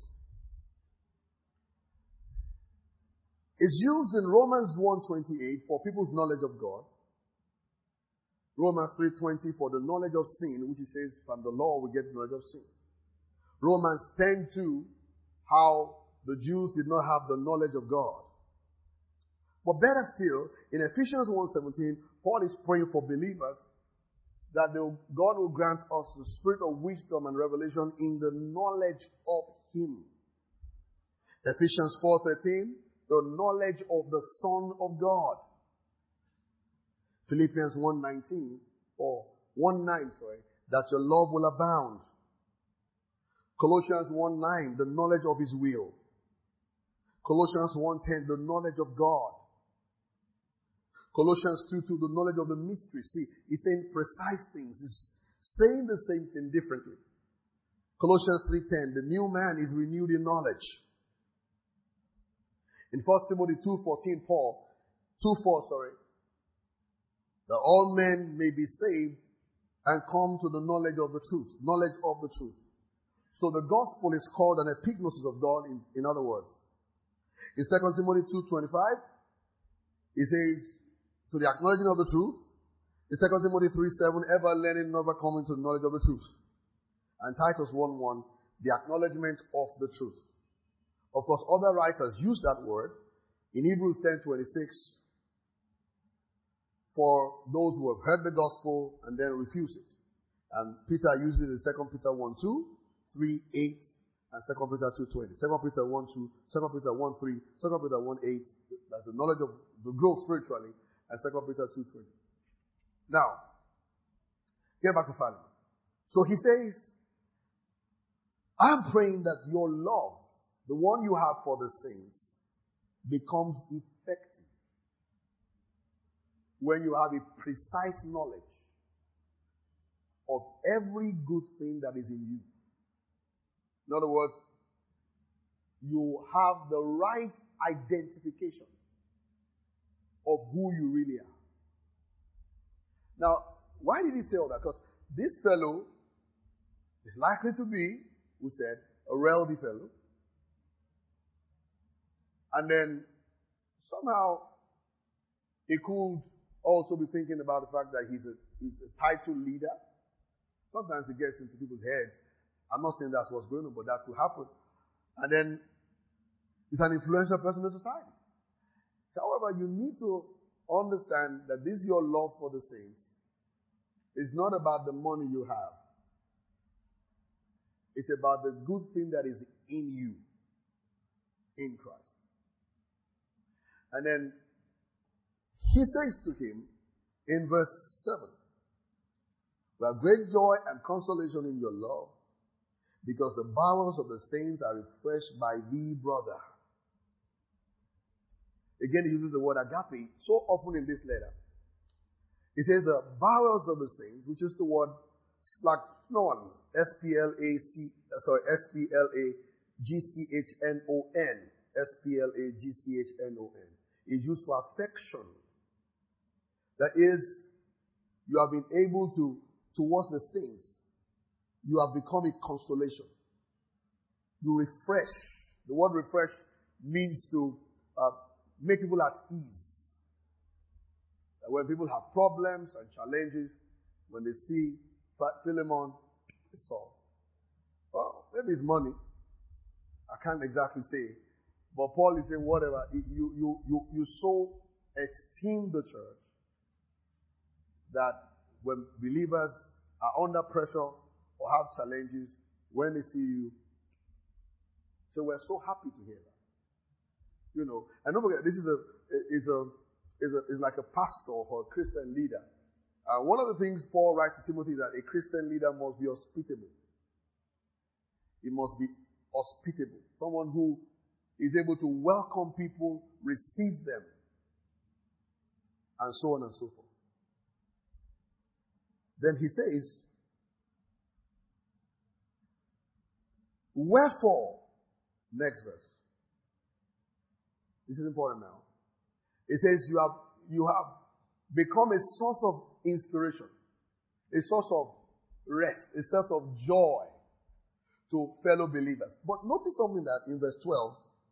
It's used in Romans 1:28 for people's knowledge of God. Romans 3:20 for the knowledge of sin, which it says from the law we get knowledge of sin. Romans 10:2, how the Jews did not have the knowledge of God. But better still, in Ephesians 1:17, Paul is praying for believers that God will grant us the spirit of wisdom and revelation in the knowledge of Him. Ephesians 4:13, the knowledge of the Son of God. Philippians 1:19, or 1:9, that your love will abound. Colossians 1:9, the knowledge of His will. Colossians 1:10, the knowledge of God. Colossians 2:2, the knowledge of the mystery. See, he's saying precise things. He's saying the same thing differently. Colossians 3:10, the new man is renewed in knowledge. In 1 Timothy 2:4, that all men may be saved and come to the knowledge of the truth. Knowledge of the truth. So the gospel is called an epignosis of God, in other words. In 2 Timothy 2:25, he says, to the acknowledging of the truth. In 2 Timothy 3:7, ever learning, never coming to the knowledge of the truth. And Titus 1:1, the acknowledgement of the truth. Of course, other writers use that word in Hebrews 10:26 for those who have heard the gospel and then refuse it. And Peter uses it in 2 Peter 1:2, 3:8, and 2 Peter 2:20. 2 Peter 1:2, 2 Peter 1:3, 2 Peter 1:8, that's the knowledge of the growth spiritually, and 2 Peter 2:20. Now, get back to Philemon. So he says, I'm praying that your love, the one you have for the saints, becomes effective when you have a precise knowledge of every good thing that is in you. In other words, you have the right identification of who you really are. Now, why did he say all that? Because this fellow is likely to be, we said, a wealthy fellow. And then somehow he could also be thinking about the fact that he's a title leader. Sometimes it gets into people's heads. I'm not saying that's what's going on, but that could happen. And then he's an influential person in society. However, you need to understand that this your love for the saints is not about the money you have. It's about the good thing that is in you, in Christ. And then he says to him in verse 7, we have great joy and consolation in your love, because the bowels of the saints are refreshed by thee, brother. Again, he uses the word agape so often in this letter. He says the bowels of the saints, which is the word splagchnon, S-P-L-A-G-C-H-N-O-N, S-P-L-A-G-C-H-N-O-N, is used for affection. That is, you have been able to, towards the saints, you have become a consolation. You refresh. The word refresh means to make people at ease. When people have problems and challenges, when they see Philemon, they solve. Well, maybe it's money. I can't exactly say. But Paul is saying whatever. You so esteem the church that when believers are under pressure or have challenges, when they see you, so we're so happy to hear that. You know, and don't forget, this is like a pastor or a Christian leader. One of the things Paul writes to Timothy is that a Christian leader must be hospitable. He must be hospitable. Someone who is able to welcome people, receive them, and so on and so forth. Then he says, wherefore, next verse, This is important now. It says you have become a source of inspiration, a source of rest, a source of joy to fellow believers. But notice something that in verse 12,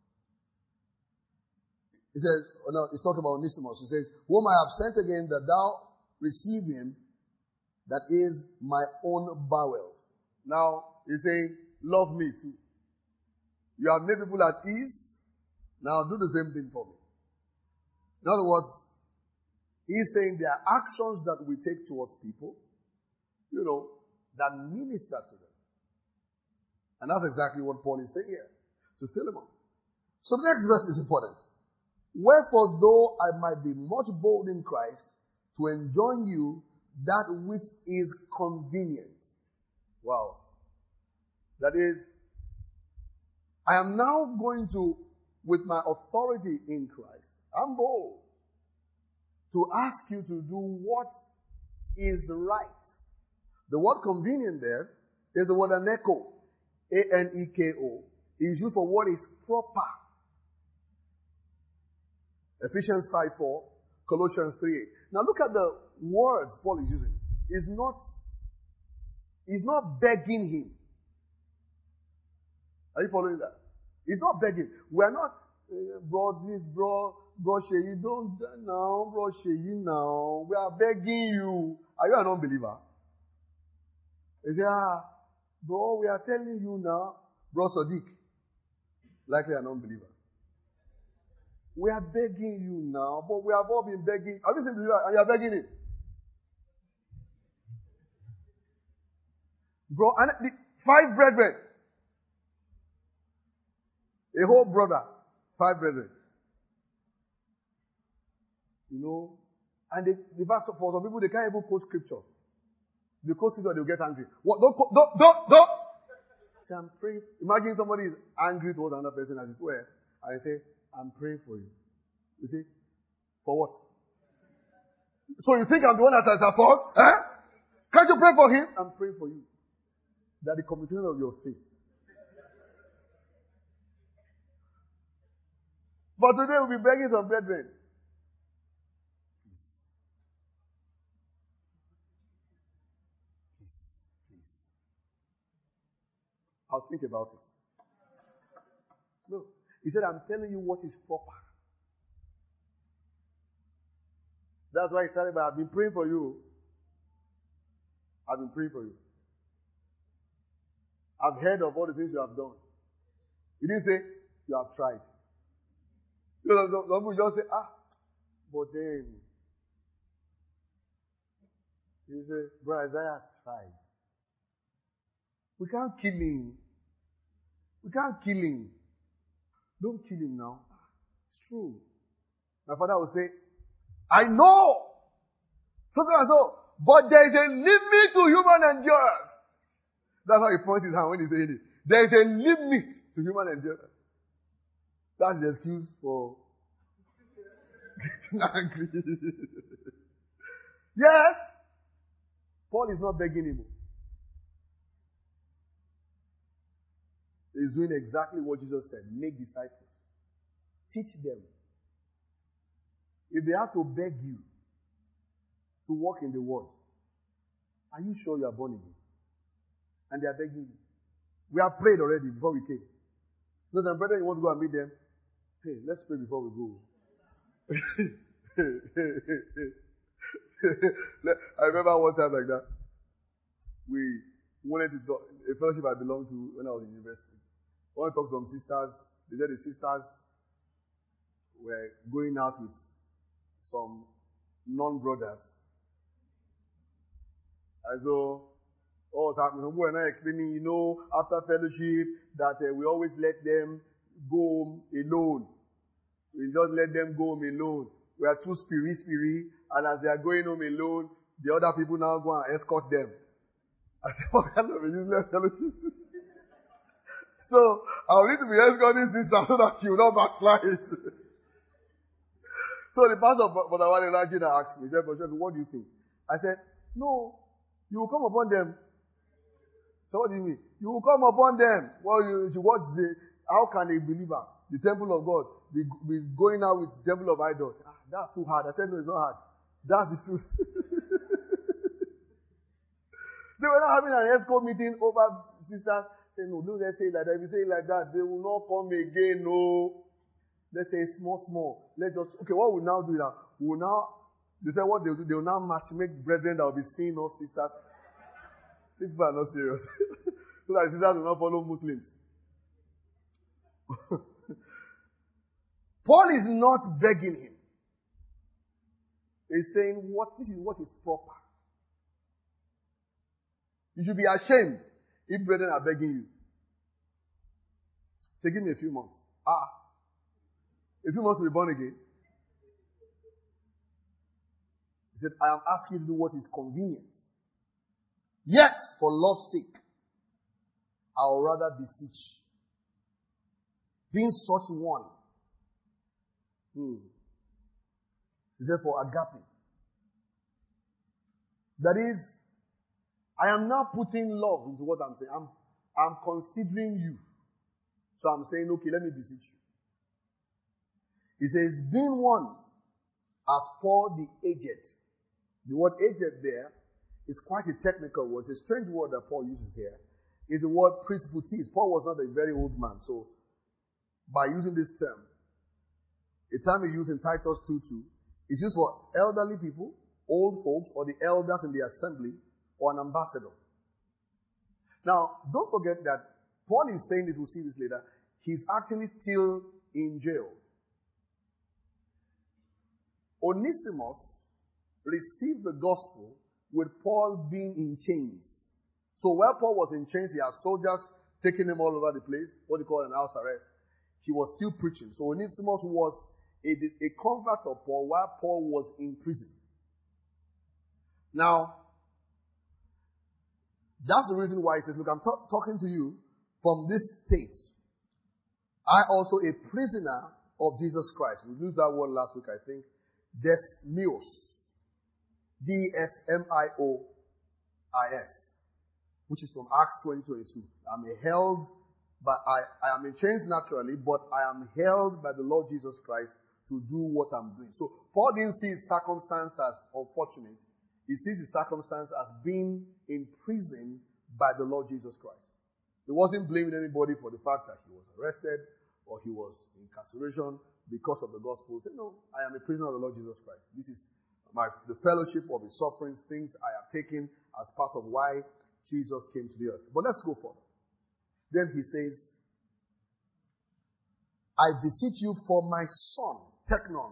it says, it's talking about Onesimus. It says, whom I have sent again that thou receive him, that is my own bowel. Now, he's saying, love me too. You have made people at ease. Now do the same thing for me. In other words, he's saying there are actions that we take towards people, that minister to them. And that's exactly what Paul is saying here to Philemon. So the next verse is important. Wherefore, though I might be much bold in Christ to enjoin you that which is convenient. Wow. That is, I am now going to, with my authority in Christ, I'm bold to ask you to do what is right. The word convenient there is the word aneko, A-N-E-K-O, is used for what is proper. Ephesians 5:4, Colossians 3:8. Now look at the words Paul is using. He's not begging him. Are you following that? He's not begging. We're not, bro, Sheyi, don't now, bro, Sheyi now. We are begging you. Are you an unbeliever? He say, bro, we are telling you now, bro Sadiq, likely an unbeliever. We are begging you now, but we have all been begging. Have you seen this? And you are begging it. Bro, and the 5 brethren. A whole brother. 5 brethren. And the verse for some people, they can't even quote scripture. They quote scripture, they'll get angry. What? Don't. Say, I'm praying. Imagine somebody is angry towards another person as it were, and they say, I'm praying for you. You see? For what? So you think I'm the one that's at fault? Can't you pray for him? I'm praying for you. That the communication of your faith. But today we'll be begging some brethren. Please. I'll think about it. No. He said, I'm telling you what is proper. That's why he started by, I've been praying for you. I've been praying for you. I've heard of all the things you have done. He didn't say, you have tried. Some people just say, but then, he said, bro, Isaiah has tried. We can't kill him. Don't kill him now. It's true. My father would say, I know. So. But there is a limit to human endurance. That's how he points his hand when he's saying it. There is a limit to human endurance. That's the excuse for getting angry. Yes. Paul is not begging him. He's doing exactly what Jesus said. Make disciples. Teach them. If they have to beg you to walk in the word, are you sure you are born again? And they are begging you. We have prayed already before we came. No, then brother, you want to go and meet them? Hey, let's pray before we go. I remember one time like that. We wanted to talk, a fellowship I belonged to when I was in university. I want to talk to some sisters. They said the sisters were going out with some non-brothers. And so, what was happening? Some people were not explaining, after fellowship, that we always let them go home alone. We just let them go home alone. We are too spirit, and as they are going home alone, the other people now go and escort them. I said, what kind of a useless fellowship? So, I'll need to be escorting sister so that she will not backslide. So the pastor, Brother Wale Rajina, asked me, he said, Brother, what do you think? I said, no, you will come upon them. So what do you mean? You will come upon them. Well, how can a believer, the temple of God, be going out with devil of idols. That's too hard. I said, no, it's not hard. That's the truth. They were not having an escort meeting over sisters. Say, no, don't let's say it like that. If you say it like that, they will not come again. No. Let's say small. Let's just, okay, what we'll now do now? They say what they'll do, they'll now make brethren that will be seeing us sisters. Sisters are not serious. So that sisters will not follow Muslims. Paul is not begging him. He's saying, this is what is proper. You should be ashamed if brethren are begging you. Say, give me a few months. A few months to be born again. He said, I am asking you to do what is convenient. Yet, for love's sake, I will rather beseech. Being such one. He said, for agape. That is, I am now putting love into what I'm saying. I'm considering you. So I'm saying, okay, let me beseech you. He says, being one as Paul the aged. The word aged there is quite a technical word. It's a strange word that Paul uses here. It's the word presbyteros. Paul was not a very old man. So, by using this term, the term he used in Titus 2:2, it's used for elderly people, old folks, or the elders in the assembly, or an ambassador. Now, don't forget that Paul is saying this, we'll see this later, he's actually still in jail. Onesimus received the gospel with Paul being in chains. So while Paul was in chains, he had soldiers taking him all over the place, what they call an house arrest. He was still preaching. So Onesimus was a convert of Paul while Paul was in prison. Now, that's the reason why he says, look, I'm talking to you from this state. I also a prisoner of Jesus Christ. We used that word last week, I think. Desmios. Desmios. Which is from Acts 20:22. I am in chains naturally, but I am held by the Lord Jesus Christ to do what I'm doing. So Paul didn't see his circumstance as unfortunate. He sees his circumstance as being in prison by the Lord Jesus Christ. He wasn't blaming anybody for the fact that he was arrested or he was in incarceration because of the gospel. He said, no, I am a prisoner of the Lord Jesus Christ. This is the fellowship of his sufferings, things I have taken as part of why Jesus came to the earth. But let's go further. Then he says, I beseech you for my son, Teknon,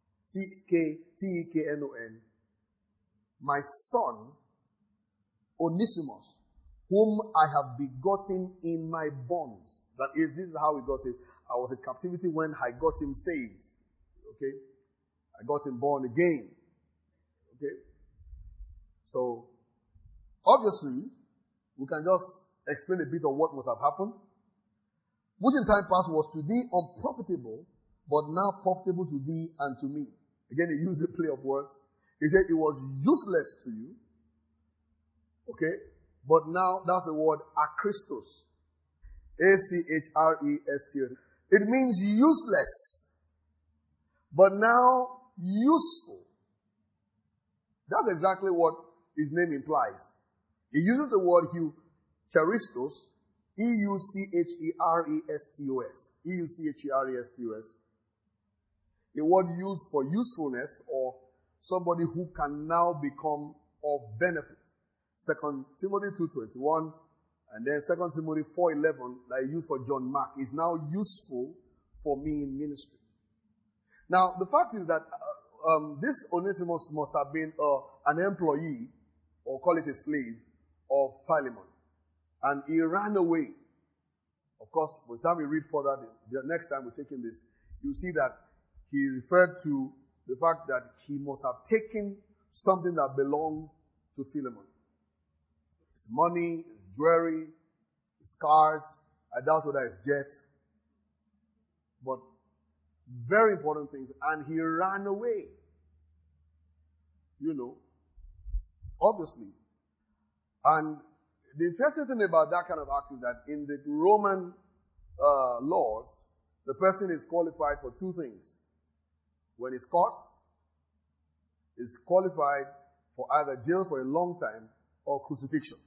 Teknon, my son, Onesimus, whom I have begotten in my bonds. That is, this is how we got him. I was in captivity when I got him saved. Okay? I got him born again. Okay? So, obviously, we can just explain a bit of what must have happened. Which in time past was to thee unprofitable, but now profitable to thee and to me. Again, he used a play of words. He said it was useless to you. Okay? But now, that's the word akristos. A-C-H-R-E-S-T-O. It means useless. But now, useful. That's exactly what his name implies. He uses the word charistos, E-U-C-H-E-R-E-S-T-O-S. E-U-C-H-E-R-E-S-T-O-S. A word used for usefulness or somebody who can now become of benefit. 2 Timothy 2:21 and then 2 Timothy 4:11 that I use for John Mark is now useful for me in ministry. Now, the fact is that this Onesimus must have been an employee, or call it a slave, of Philemon. And he ran away. Of course, by the time we read further, the next time we're taking this, you see that he referred to the fact that he must have taken something that belonged to Philemon. His money, his jewelry, his cars. I doubt whether it's jet. But very important things. And he ran away. You know. Obviously. And the interesting thing about that kind of act is that in the Roman laws, the person is qualified for two things. When he's caught, he's qualified for either jail for a long time or crucifixion.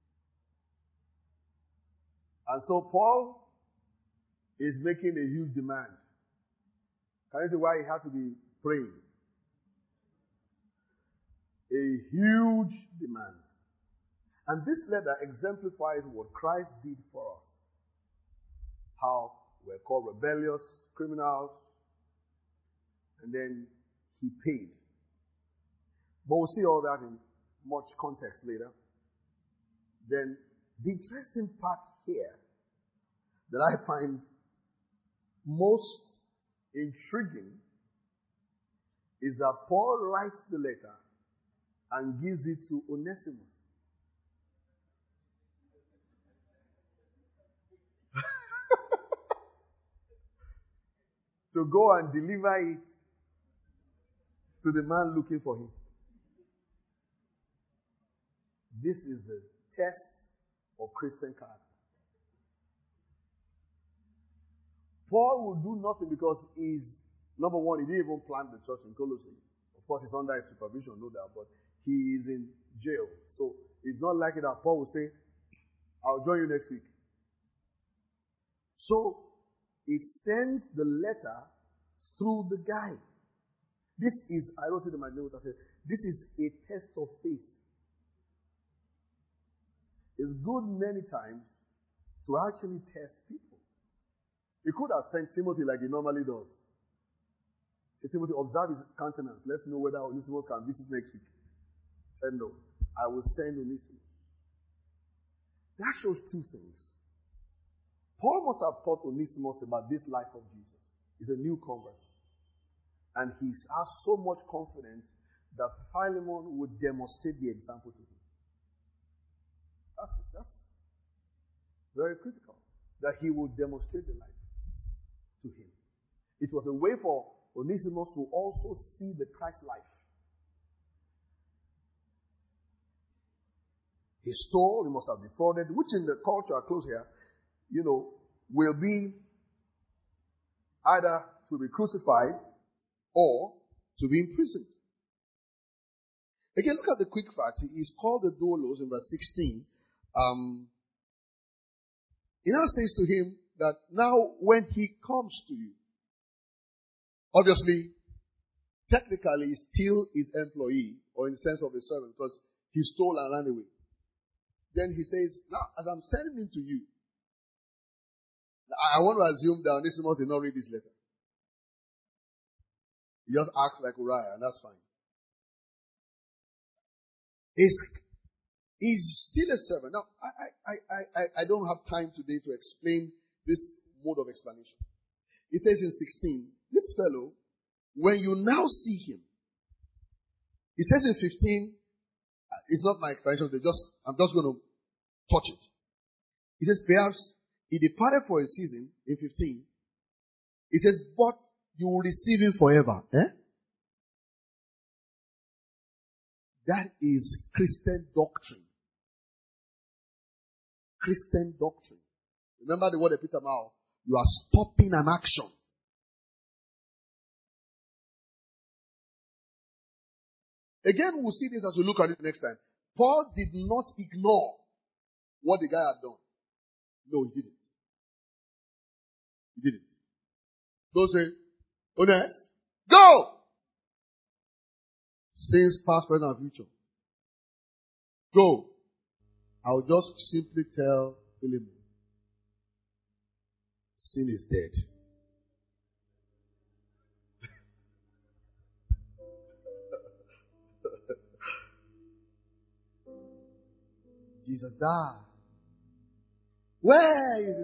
And so Paul is making a huge demand. Can you see why he had to be praying? A huge demand. And this letter exemplifies what Christ did for us. How we're called rebellious criminals, and then he paid. But we'll see all that in much context later. Then the interesting part here that I find most intriguing is that Paul writes the letter and gives it to Onesimus. To go and deliver it to the man looking for him. This is the test of Christian character. Paul will do nothing because he's, number one, he didn't even plant the church in Colossae. Of course, it's under his supervision, no doubt, but he is in jail. So it's not likely that Paul will say, I'll join you next week. So it sends the letter through the guy. This is, I wrote it in my notes, I said, this is a test of faith. It's good many times to actually test people. He could have sent Timothy like he normally does. Say, Timothy, observe his countenance. Let's know whether Onesimus can visit next week. Said no. I will send Onesimus. That shows two things. Paul must have taught Onesimus about this life of Jesus. He's a new convert. And he has so much confidence that Philemon would demonstrate the example to him. That's very critical. That he would demonstrate the life to him. It was a way for Onesimus to also see the Christ life. He stole, he must have defrauded, which in the culture, I close here, will be either to be crucified or to be imprisoned. Again, look at the quick fact. He is called the doulos in verse 16. He now says to him that now when he comes to you, obviously, technically, he's still his employee, or in the sense of a servant, because he stole and ran away. Then he says, now, as I'm sending him to you, I want to assume that Onesimus did not read this letter. He just acts like Uriah, and that's fine. He's still a servant. Now, I don't have time today to explain this mode of explanation. He says in 16, this fellow, when you now see him, he says in 15, it's not my explanation, I'm just going to touch it. He says, perhaps he departed for a season in 15. He says, but you will receive him forever. That is Christian doctrine. Christian doctrine. Remember the word of Peter Mao. You are stopping an action. Again, we'll see this as we look at it next time. Paul did not ignore what the guy had done. No, he didn't. He didn't. Don't say, Ones, go! Since past, present, and future. Go. I'll just simply tell Philemon, sin is dead. Jesus died. Where is this?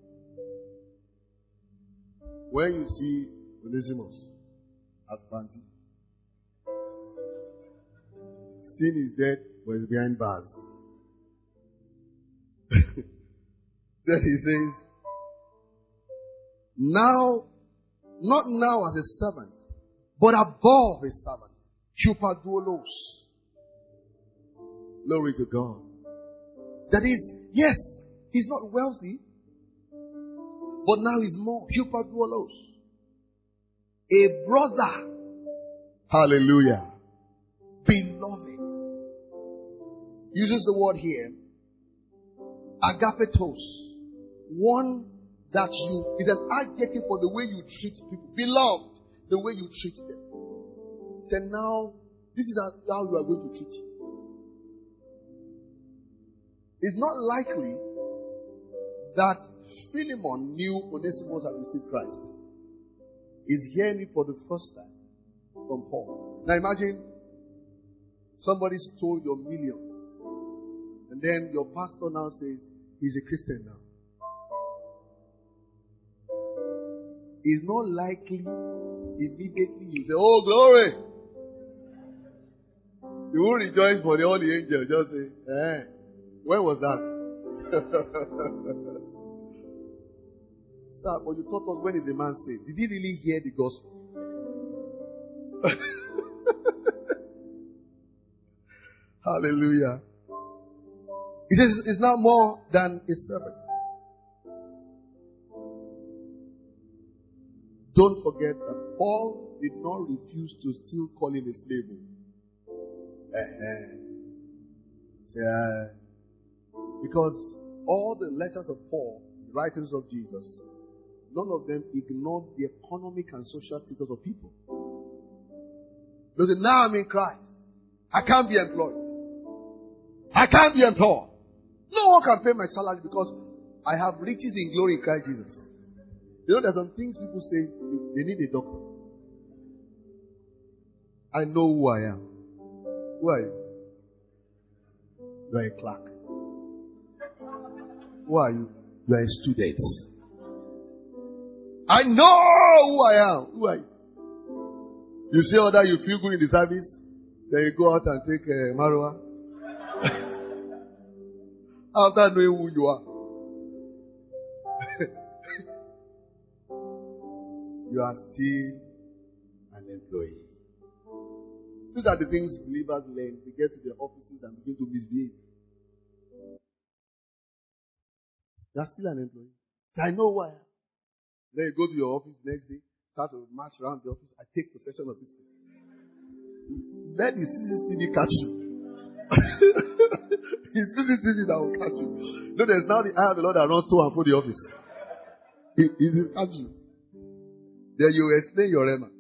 When you see Onesimus at Panti, sin is dead, but it's behind bars. Then he says, now, not now as a servant, but above a servant. Hupaduolos. Glory to God. That is, yes, he's not wealthy, But now he's more. Hyperdualos. A brother. Hallelujah. Beloved. Uses the word here. Agapetos. One that is an adjective for the way you treat people. Beloved. The way you treat them. He said, now, this is how you are going to treat him. It's not likely that Philemon knew Onesimus had received Christ. He's hearing it for the first time from Paul. Now imagine somebody stole your millions, and then your pastor now says he's a Christian now. It's not likely immediately you say, oh glory. You will rejoice for all the angels. Just say, when was that? Sir, but you taught us, when is a man saved? Did he really hear the gospel? Hallelujah. He says it's not more than a servant. Don't forget that Paul did not refuse to still call him a slave. Because all the letters of Paul, the writings of Jesus, none of them ignored the economic and social status of people. They said, now I'm in Christ. I can't be employed. I can't be employed. No one can pay my salary because I have riches in glory in Christ Jesus. You know, there's some things people say, they need a doctor. I know who I am. Who are you? You are a clerk. Who are you? You are a student. I know who I am. Who are you? You see whether you feel good in the service, then you go out and take marijuana. After knowing who you are. You are still an employee. These are the things believers learn. They get to their offices and begin to misbehave. You are still an employee. I know why. Then you go to your office next day, start to march around the office. I take possession of this place. Let the CCTV catch you. It's CCTV that will catch you. No, there's now the eye of the Lord that runs to and fro the office. It will catch you. Then you explain your rema.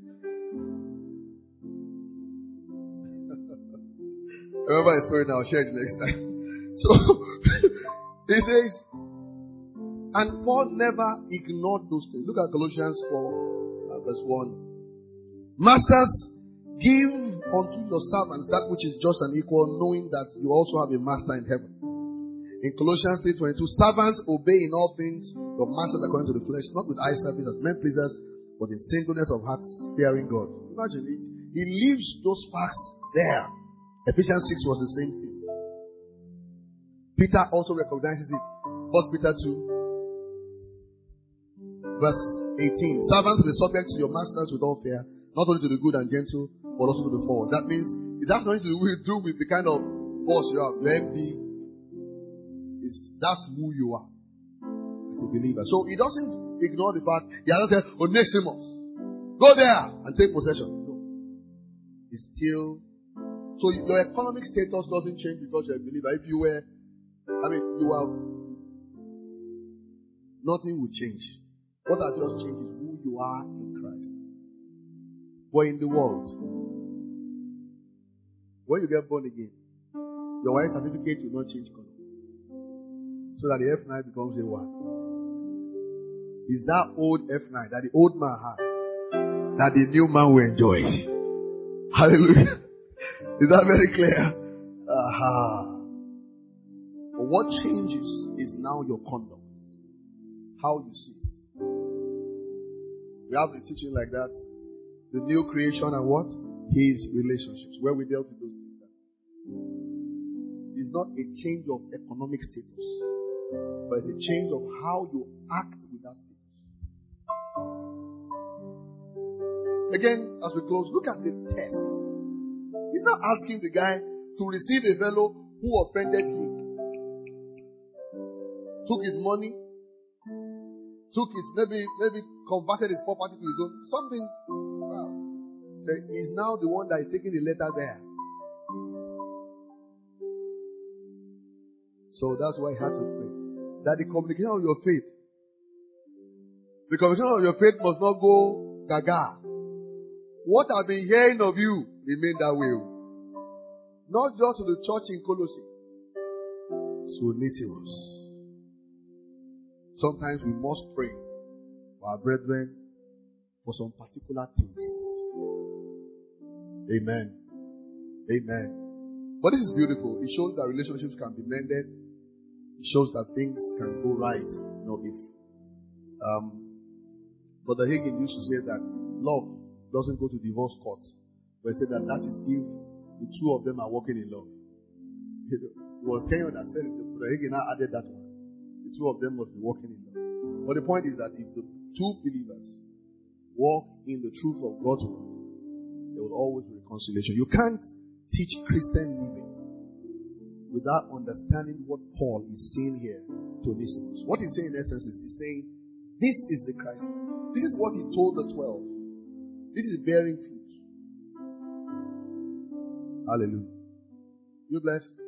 Remember a story now, I'll share it next time. So, he says, and Paul never ignored those things. Look at Colossians 4, verse 1. Masters, give unto your servants that which is just and equal, knowing that you also have a master in heaven. In Colossians 3:22, servants, obey in all things your masters according to the flesh, not with eye service as men pleasers, but in singleness of hearts, fearing God. Imagine it. He leaves those facts there. Ephesians 6 was the same thing. Peter also recognizes it. 1 Peter 2, verse 18. Servants, be subject to your masters with all fear, not only to the good and gentle, but also to the forward. That means it has nothing to do with the kind of boss you have. Your MD, that's who you are as a believer. So he doesn't ignore the fact. He doesn't say, Onesimus, go there and take possession. No. It's still. So your economic status doesn't change because you're a believer. If you were, nothing will change. What has just changed is who you are in Christ. But in the world, when you get born again, your white certificate will not change color. So that the F9 becomes a 1. It's that old F9 that the old man had, that the new man will enjoy. Hallelujah. Is that very clear? But what changes is now your conduct. How you see it. We have a teaching like that. The new creation and what? His relationships. Where we dealt with those things. It's not a change of economic status, but it's a change of how you act with that status. Again, as we close, look at the test. He's not asking the guy to receive a fellow who offended him, took his money, took his, maybe converted his property to his own. Something. Wow. So he's now the one that is taking the letter there. So that's why he had to pray. That the communication of your faith, must not go gaga. What I've been hearing of you, remain that way. Not just to the church in Colossae. So Onesimus. Sometimes we must pray for our brethren for some particular things. Amen. Amen. But this is beautiful. It shows that relationships can be mended. It shows that things can go right. If Brother Hagin used to say that love doesn't go to divorce court, but he said that is if the two of them are walking in love. It was Kenyon that said it. Brother Hagin now added that one. The two of them must be walking in love. But the point is that if the two believers walk in the truth of God's word, there will always be reconciliation. You can't teach Christian living without understanding what Paul is saying here to Onesimus. What he's saying in essence is he's saying, this is the Christ life. This is what he told the 12. This is bearing fruit. Hallelujah. You blessed?